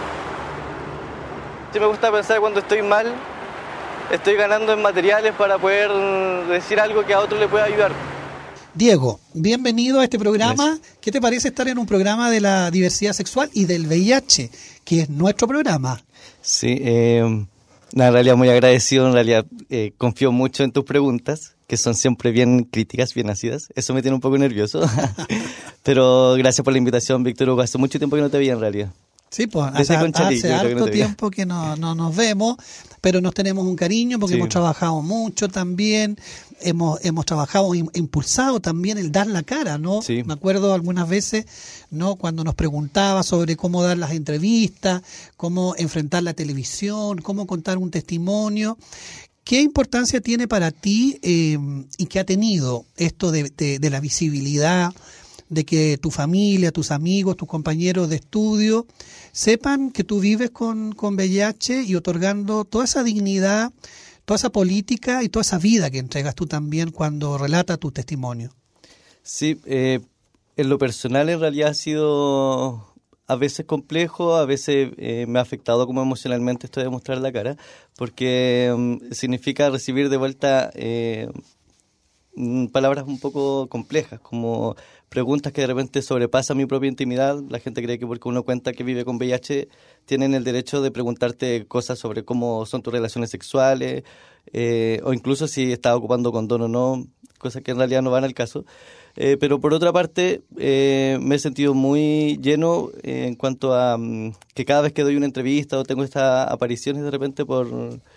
Sí me gusta pensar cuando estoy mal, estoy ganando en materiales para poder decir algo que a otro le pueda ayudar. Diego, bienvenido a este programa. Gracias. ¿Qué te parece estar en un programa de la diversidad sexual y del V I H, que es nuestro programa? Sí, eh... No, en realidad muy agradecido, en realidad eh, confío mucho en tus preguntas, que son siempre bien críticas, bien ácidas. Eso me tiene un poco nervioso. Pero gracias por la invitación, Víctor Hugo. Hace mucho tiempo que no te veía en realidad. Sí, pues hace, Conchalí, hace harto que no tiempo que no, no nos vemos, pero nos tenemos un cariño porque sí. Hemos trabajado mucho también, hemos hemos trabajado, impulsado también el dar la cara, ¿no? Sí. Me acuerdo algunas veces, ¿no? Cuando nos preguntaba sobre cómo dar las entrevistas, cómo enfrentar la televisión, cómo contar un testimonio. ¿Qué importancia tiene para ti eh, y qué ha tenido esto de, de, de la visibilidad, de que tu familia, tus amigos, tus compañeros de estudio sepan que tú vives con, con V I H y otorgando toda esa dignidad, toda esa política y toda esa vida que entregas tú también cuando relatas tu testimonio? Sí, eh, en lo personal en realidad ha sido a veces complejo, a veces eh, me ha afectado como emocionalmente esto de mostrar la cara, porque um, significa recibir de vuelta eh, palabras un poco complejas, como preguntas que de repente sobrepasan mi propia intimidad. La gente cree que porque uno cuenta que vive con V I H tienen el derecho de preguntarte cosas sobre cómo son tus relaciones sexuales, eh, o incluso si estás ocupando condón o no, cosas que en realidad no van al caso. Eh, pero por otra parte, eh, me he sentido muy lleno eh, en cuanto a um, que cada vez que doy una entrevista o tengo estas apariciones de repente por...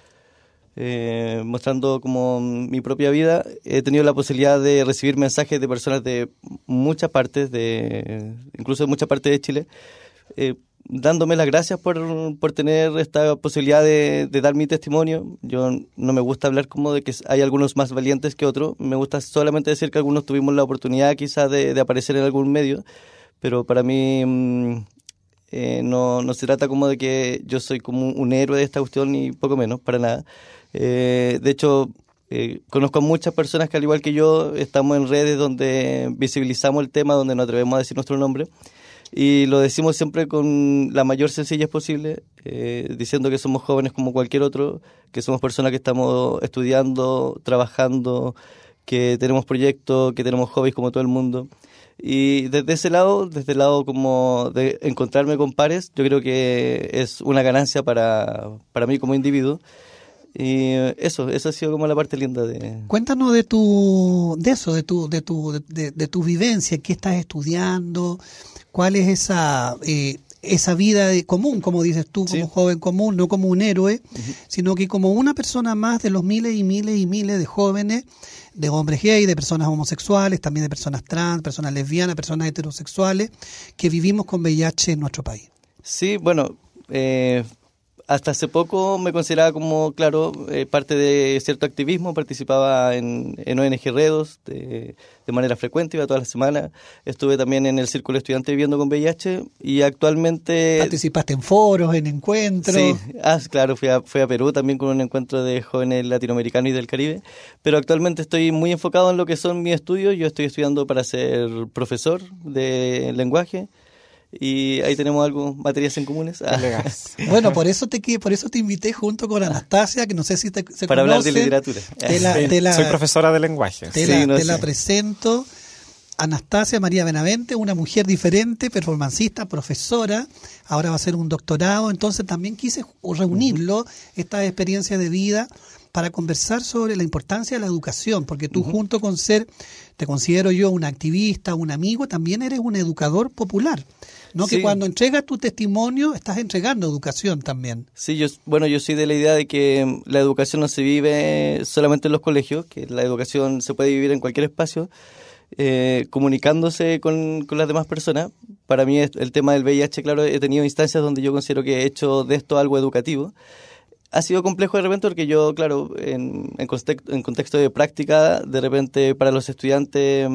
Eh, mostrando como mi propia vida, he tenido la posibilidad de recibir mensajes de personas de muchas partes, de incluso de muchas partes de Chile, eh, dándome las gracias por, por tener esta posibilidad de, de dar mi testimonio. Yo no me gusta hablar como de que hay algunos más valientes que otros, me gusta solamente decir que algunos tuvimos la oportunidad quizás de, de aparecer en algún medio, pero para mí... Mmm, Eh, no, no se trata como de que yo soy como un héroe de esta cuestión, ni poco menos, para nada. Eh, de hecho, eh, conozco a muchas personas que al igual que yo estamos en redes donde visibilizamos el tema, donde nos atrevemos a decir nuestro nombre y lo decimos siempre con la mayor sencillez posible, eh, diciendo que somos jóvenes como cualquier otro, que somos personas que estamos estudiando, trabajando, que tenemos proyectos, que tenemos hobbies como todo el mundo. Y desde ese lado, desde el lado como de encontrarme con pares, yo creo que es una ganancia para, para mí como individuo. Y eso, eso ha sido como la parte linda de... Cuéntanos de tu, de eso, de tu, de tu, de, de tu vivencia, qué estás estudiando, cuál es esa, eh, esa vida de común, como dices tú, como sí. joven común, no como un héroe, uh-huh. sino que como una persona más de los miles y miles y miles de jóvenes, de hombres gay, de personas homosexuales, también de personas trans, personas lesbianas, personas heterosexuales, que vivimos con V I H en nuestro país. Sí, bueno, eh, hasta hace poco me consideraba como, claro, eh, parte de cierto activismo, participaba en, en O N G Redos de, de manera frecuente, iba todas las semanas, estuve también en el Círculo Estudiante Viviendo con V I H y actualmente... ¿Participaste en foros, en encuentros? Sí, ah, claro, fui a, fui a Perú también con un encuentro de jóvenes latinoamericanos y del Caribe, pero actualmente estoy muy enfocado en lo que son mis estudios, yo estoy estudiando para ser profesor de lenguaje. Y ahí tenemos algo, materias en comunes. Ah. Bueno, por eso te por eso te invité junto con Anastasia, que no sé si te se para hablar de literatura. Te la, te la, Soy profesora de lenguaje. Te, sí, la, no te sé. la presento. Anastasia María Benavente, una mujer diferente, performancista, profesora, ahora va a hacer un doctorado, entonces también quise reunirlo, uh-huh. esta experiencia de vida, para conversar sobre la importancia de la educación, porque tú uh-huh. junto con ser, te considero yo un activista, un amigo, también eres un educador popular, ¿no? Sí. Que cuando entregas tu testimonio estás entregando educación también. Sí, yo, bueno, yo soy de la idea de que la educación no se vive solamente en los colegios, que la educación se puede vivir en cualquier espacio, eh, comunicándose con, con las demás personas. Para mí el tema del V I H, claro, he tenido instancias donde yo considero que he hecho de esto algo educativo. Ha sido complejo de repente porque yo, claro, en, en, contexto, en contexto de práctica, de repente para los estudiantes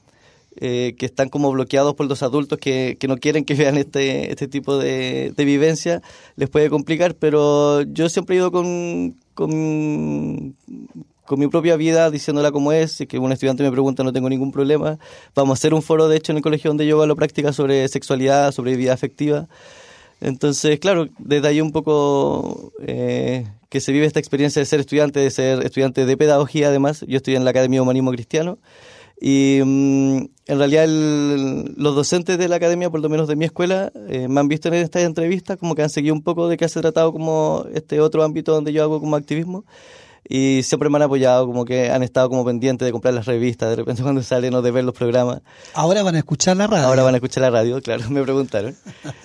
eh, que están como bloqueados por los adultos que, que no quieren que vean este, este tipo de, de vivencia, les puede complicar, pero yo siempre he ido con, con, con mi propia vida diciéndola como es. Si que un estudiante me pregunta, no tengo ningún problema. Vamos a hacer un foro, de hecho, en el colegio donde yo hago la práctica sobre sexualidad, sobre vida afectiva. Entonces, claro, desde ahí un poco eh, que se vive esta experiencia de ser estudiante, de ser estudiante de pedagogía además. Yo estudié en la Academia de Humanismo Cristiano y um, en realidad el, los docentes de la academia, por lo menos de mi escuela, eh, me han visto en estas entrevistas como que han seguido un poco de qué se ha tratado como este otro ámbito donde yo hago como activismo. Y siempre me han apoyado, como que han estado como pendientes de comprar las revistas, de repente cuando salen o de ver los programas. Ahora van a escuchar la radio. Ahora van a escuchar la radio, claro, me preguntaron.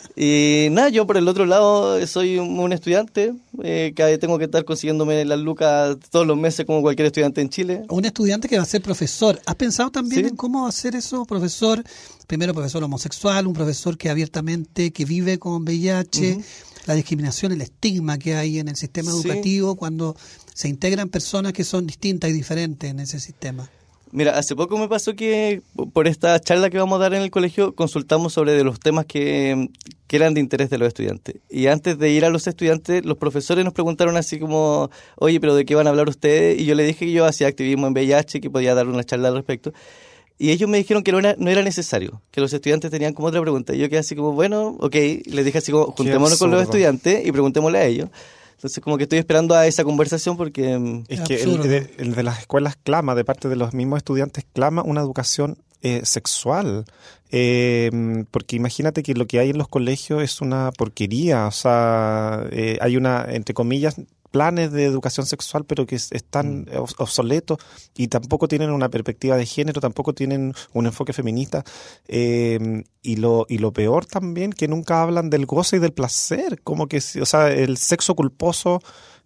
Y nada, yo por el otro lado soy un, un estudiante, eh, que tengo que estar consiguiéndome las lucas todos los meses como cualquier estudiante en Chile. Un estudiante que va a ser profesor. ¿Has pensado también ¿Sí? en cómo hacer eso, profesor? Primero profesor homosexual, un profesor que abiertamente, que vive con V I H, uh-huh. la discriminación, el estigma que hay en el sistema educativo sí. cuando se integran personas que son distintas y diferentes en ese sistema. Mira, hace poco me pasó que por esta charla que vamos a dar en el colegio consultamos sobre de los temas que, que eran de interés de los estudiantes. Y antes de ir a los estudiantes, los profesores nos preguntaron así como, oye, ¿pero de qué van a hablar ustedes? Y yo le dije que yo hacía activismo en V I H, que podía dar una charla al respecto. Y ellos me dijeron que no era, no era necesario, que los estudiantes tenían como otra pregunta. Y yo quedé así como, bueno, ok, les dije así como, juntémonos con los estudiantes y preguntémosle a ellos. Entonces como que estoy esperando a esa conversación porque... Es que el de, el de las escuelas clama, de parte de los mismos estudiantes, clama una educación eh, sexual. Eh, porque imagínate que lo que hay en los colegios es una porquería. O sea, eh, hay una, entre comillas, planes de educación sexual, pero que están mm. obsoletos y tampoco tienen una perspectiva de género, tampoco tienen un enfoque feminista. Eh, y lo y lo peor también, que nunca hablan del goce y del placer, como que, o sea, el sexo culposo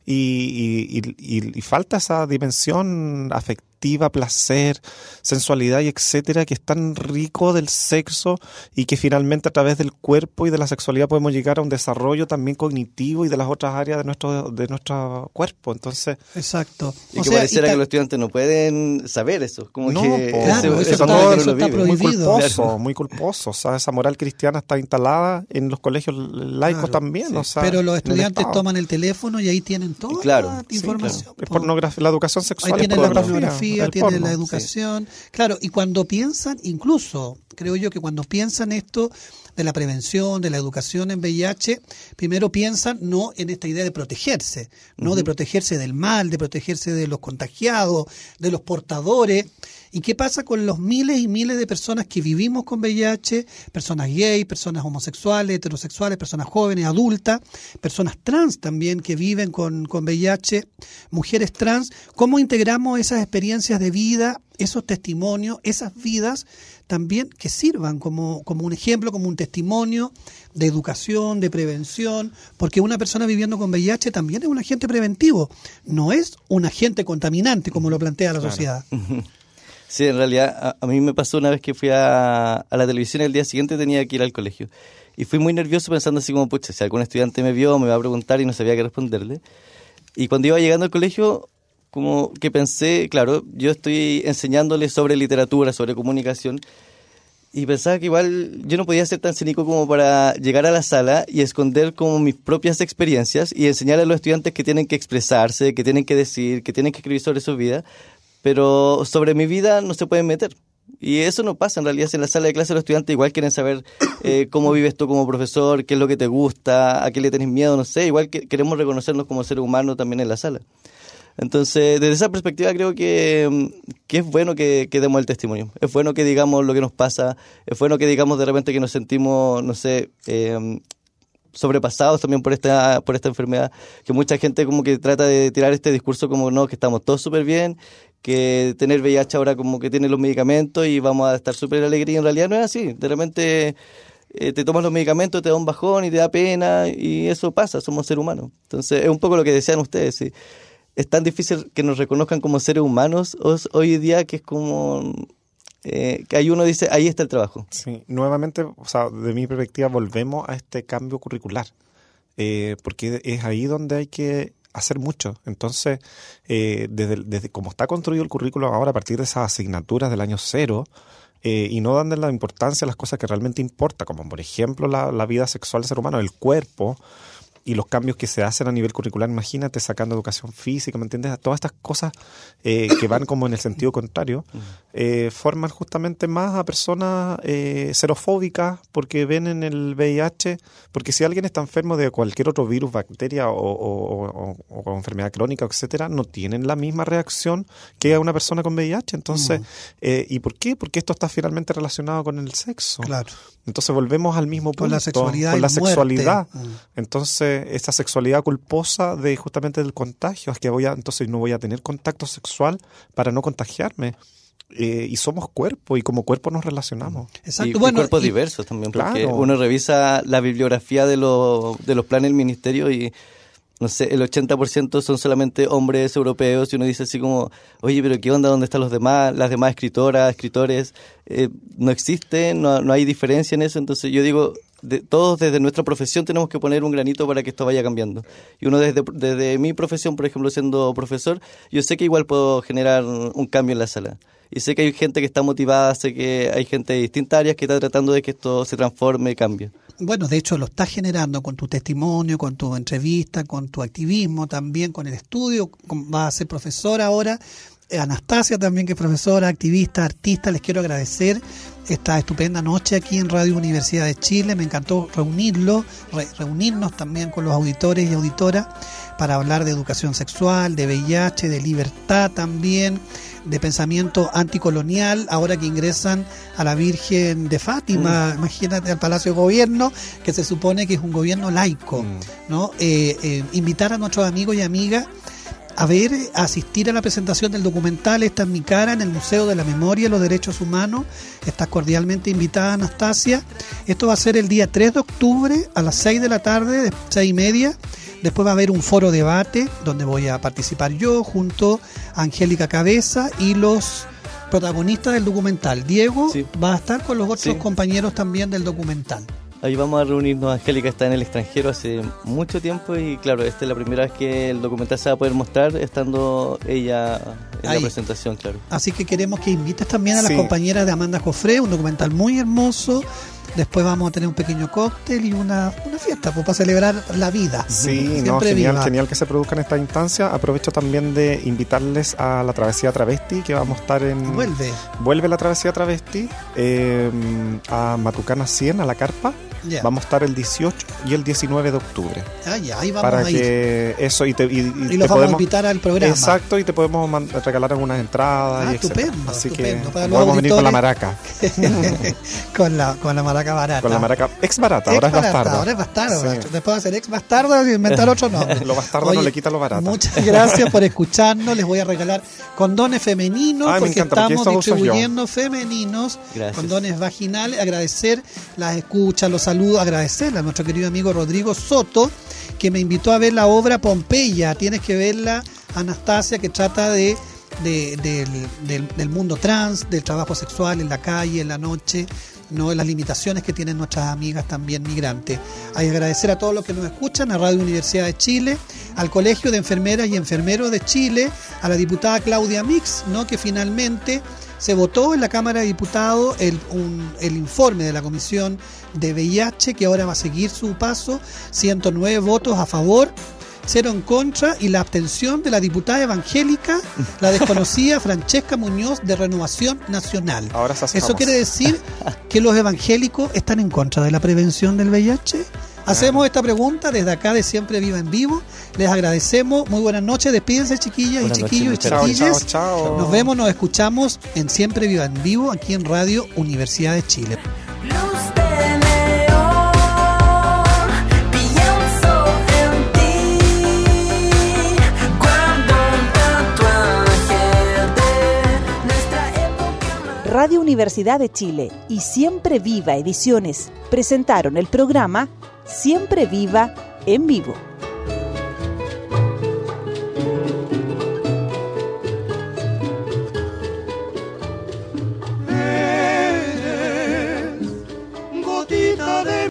y, y, y, y falta esa dimensión afectiva, placer, sensualidad y etcétera, que es tan rico del sexo y que finalmente a través del cuerpo y de la sexualidad podemos llegar a un desarrollo también cognitivo y de las otras áreas de nuestro de nuestro cuerpo. Entonces, exacto. Y o que sea, pareciera y que los estudiantes no pueden saber eso, como no, que claro, ese, eso, ese está, eso está prohibido. Muy culposo, claro. muy culposo. O sea, esa moral cristiana está instalada en los colegios laicos claro, también. Sí. O sea, pero los estudiantes toman el teléfono y ahí tienen toda claro, la información. Sí, claro. Es pornografía, la educación sexual. Ahí tienen la pornografía, tienen porno, la educación. Sí. Claro, y cuando piensan, incluso, creo yo que cuando piensan esto, de la prevención, de la educación en V I H, primero piensan no en esta idea de protegerse, no uh-huh. de protegerse del mal, de protegerse de los contagiados, de los portadores. ¿Y qué pasa con los miles y miles de personas que vivimos con V I H? Personas gay, personas homosexuales, heterosexuales, personas jóvenes, adultas, personas trans también que viven con, con V I H, mujeres trans. ¿Cómo integramos esas experiencias de vida, esos testimonios, esas vidas también que sirvan como, como un ejemplo, como un testimonio de educación, de prevención? Porque una persona viviendo con V I H también es un agente preventivo, no es un agente contaminante como lo plantea la claro. sociedad. Sí, en realidad a, a mí me pasó una vez que fui a, a la televisión y el día siguiente tenía que ir al colegio. Y fui muy nervioso pensando así como, pucha, si algún estudiante me vio, me va a preguntar y no sabía qué responderle. Y cuando iba llegando al colegio, como que pensé, claro, yo estoy enseñándole sobre literatura, sobre comunicación, y pensaba que igual yo no podía ser tan cínico como para llegar a la sala y esconder como mis propias experiencias y enseñarle a los estudiantes que tienen que expresarse, que tienen que decir, que tienen que escribir sobre su vida, pero sobre mi vida no se pueden meter. Y eso no pasa, en realidad en la sala de clase los estudiantes igual quieren saber eh, cómo vives tú como profesor, qué es lo que te gusta, a qué le tenés miedo, no sé, igual que queremos reconocernos como seres humanos también en la sala. Entonces, desde esa perspectiva creo que, que es bueno que, que demos el testimonio, es bueno que digamos lo que nos pasa, es bueno que digamos de repente que nos sentimos, no sé, eh, sobrepasados también por esta por esta enfermedad, que mucha gente como que trata de tirar este discurso como no, que estamos todos súper bien, que tener V I H ahora como que tiene los medicamentos y vamos a estar súper alegres, y en realidad no es así. De repente eh, te tomas los medicamentos, te da un bajón y te da pena, y eso pasa, somos seres humanos. Entonces es un poco lo que decían ustedes, ¿sí? Es tan difícil que nos reconozcan como seres humanos hoy día que es como... Eh, que ahí uno dice, ahí está el trabajo. Sí, nuevamente, o sea, de mi perspectiva volvemos a este cambio curricular, eh, porque es ahí donde hay que hacer mucho. Entonces, eh, desde, desde cómo está construido el currículo ahora, a partir de esas asignaturas del año cero, eh, y no dando la importancia a las cosas que realmente importan, como por ejemplo la, la vida sexual del ser humano, el cuerpo, y los cambios que se hacen a nivel curricular, imagínate, sacando educación física, ¿me entiendes? Todas estas cosas eh, que van como en el sentido contrario, eh, forman justamente más a personas eh, xerofóbicas porque ven en el V I H, porque si alguien está enfermo de cualquier otro virus, bacteria o, o, o, o, o enfermedad crónica, etcétera, no tienen la misma reacción que una persona con V I H. Entonces, mm. eh, ¿y por qué? Porque esto está finalmente relacionado con el sexo. Claro. Entonces volvemos al mismo punto. Con la sexualidad. Con la y sexualidad. Mm. Entonces, esa sexualidad culposa de justamente del contagio, es que voy a, entonces no voy a tener contacto sexual para no contagiarme. Eh, y somos cuerpo, y como cuerpo nos relacionamos. Exacto. Y, bueno, y cuerpos y, diversos también, porque claro. uno revisa la bibliografía de, lo, de los planes del ministerio y no sé, el ochenta por ciento son solamente hombres europeos, y uno dice así como, oye, pero ¿qué onda? ¿Dónde están los demás? Las demás escritoras, escritores, eh, no existen, no, no hay diferencia en eso. Entonces yo digo, de, todos desde nuestra profesión tenemos que poner un granito para que esto vaya cambiando. Y uno desde, desde mi profesión, por ejemplo, siendo profesor, yo sé que igual puedo generar un cambio en la sala. Y sé que hay gente que está motivada, sé que hay gente de distintas áreas que está tratando de que esto se transforme y cambie. Bueno, de hecho lo estás generando con tu testimonio, con tu entrevista, con tu activismo, también con el estudio. Vas a ser profesora ahora. Anastasia también, que es profesora, activista, artista. Les quiero agradecer esta estupenda noche aquí en Radio Universidad de Chile. Me encantó reunirlo, re, reunirnos también con los auditores y auditoras para hablar de educación sexual, de V I H, de libertad también, de pensamiento anticolonial, ahora que ingresan a la Virgen de Fátima, mm. imagínate, al Palacio de Gobierno, que se supone que es un gobierno laico, mm. ¿no? Eh, eh, invitar a nuestros amigos y amigas a ver, a asistir a la presentación del documental Esta es mi cara en el Museo de la Memoria y los Derechos Humanos. Estás cordialmente invitada, Anastasia. Esto va a ser el día tres de octubre a las seis de la tarde, seis y media. Después va a haber un foro debate donde voy a participar yo junto a Angélica Cabeza y los protagonistas del documental. Diego sí. va a estar con los otros sí. compañeros también del documental. Ahí vamos a reunirnos. Angélica está en el extranjero hace mucho tiempo y claro, esta es la primera vez que el documental se va a poder mostrar estando ella en ahí. la presentación, claro. Así que queremos que invites también a las Sí. compañeras de Amanda Jofré, un documental muy hermoso. Después vamos a tener un pequeño cóctel y una, una fiesta pues, para celebrar la vida. Sí, Siempre no, genial, viva. genial que se produzcan esta instancia. Aprovecho también de invitarles a la Travesía Travesti, que vamos a estar en... Vuelve. Vuelve la Travesía Travesti eh, a Matucana cien, a la carpa. Ya. Vamos a estar el dieciocho y el diecinueve de octubre. Ah, ya, ahí vamos Para a ir. que eso, y te, y, y Y te los vamos podemos, a invitar al programa. Exacto, y te podemos man- regalar algunas entradas. Ah, y etcétera. estupendo, Así estupendo. que Para los podemos venir con la auditores. maraca. con, la, con la maraca barata. Con la maraca ex barata, Ex ahora es barata, bastardo. Ahora es bastardo. Sí. Después va a ser ex bastardo y inventar otro nombre. Lo bastardo Oye, no le quita lo barata. Muchas gracias por escucharnos. Les voy a regalar condones femeninos Ay, me porque encanta, porque estamos estos uso yo. distribuyendo femeninos, Gracias. condones vaginales. Agradecer las escuchas, los saludos, agradecerle a nuestro querido amigo Rodrigo Soto, que me invitó a ver la obra Pompeya. Tienes que verla, Anastasia, que trata de, de- del, del- del mundo trans, del trabajo sexual en la calle, en la noche, no las limitaciones que tienen nuestras amigas también migrantes. Hay que agradecer a todos los que nos escuchan, a Radio Universidad de Chile, al Colegio de Enfermeras y Enfermeros de Chile, a la diputada Claudia Mix, ¿no? que finalmente se votó en la Cámara de Diputados el, un- el informe de la Comisión de V I H, que ahora va a seguir su paso, ciento nueve votos a favor, cero en contra, y la abstención de la diputada evangélica, la desconocida Francesca Muñoz, de Renovación Nacional. Ahora se hace Eso famosa. quiere decir que los evangélicos están en contra de la prevención del V I H. Hacemos esta pregunta desde acá de Siempre Viva en Vivo. Les agradecemos. Muy buenas noches. Despídense, chiquillas Buenas y noches, chiquillos y muchas gracias. chiquillas. Chao, chao, chao. Nos vemos, nos escuchamos en Siempre Viva en Vivo, aquí en Radio Universidad de Chile. Luz de neón, pienso en ti cuando un tatuaje de nuestra época. Radio Universidad de Chile y Siempre Viva Ediciones presentaron el programa Siempre Viva en Vivo.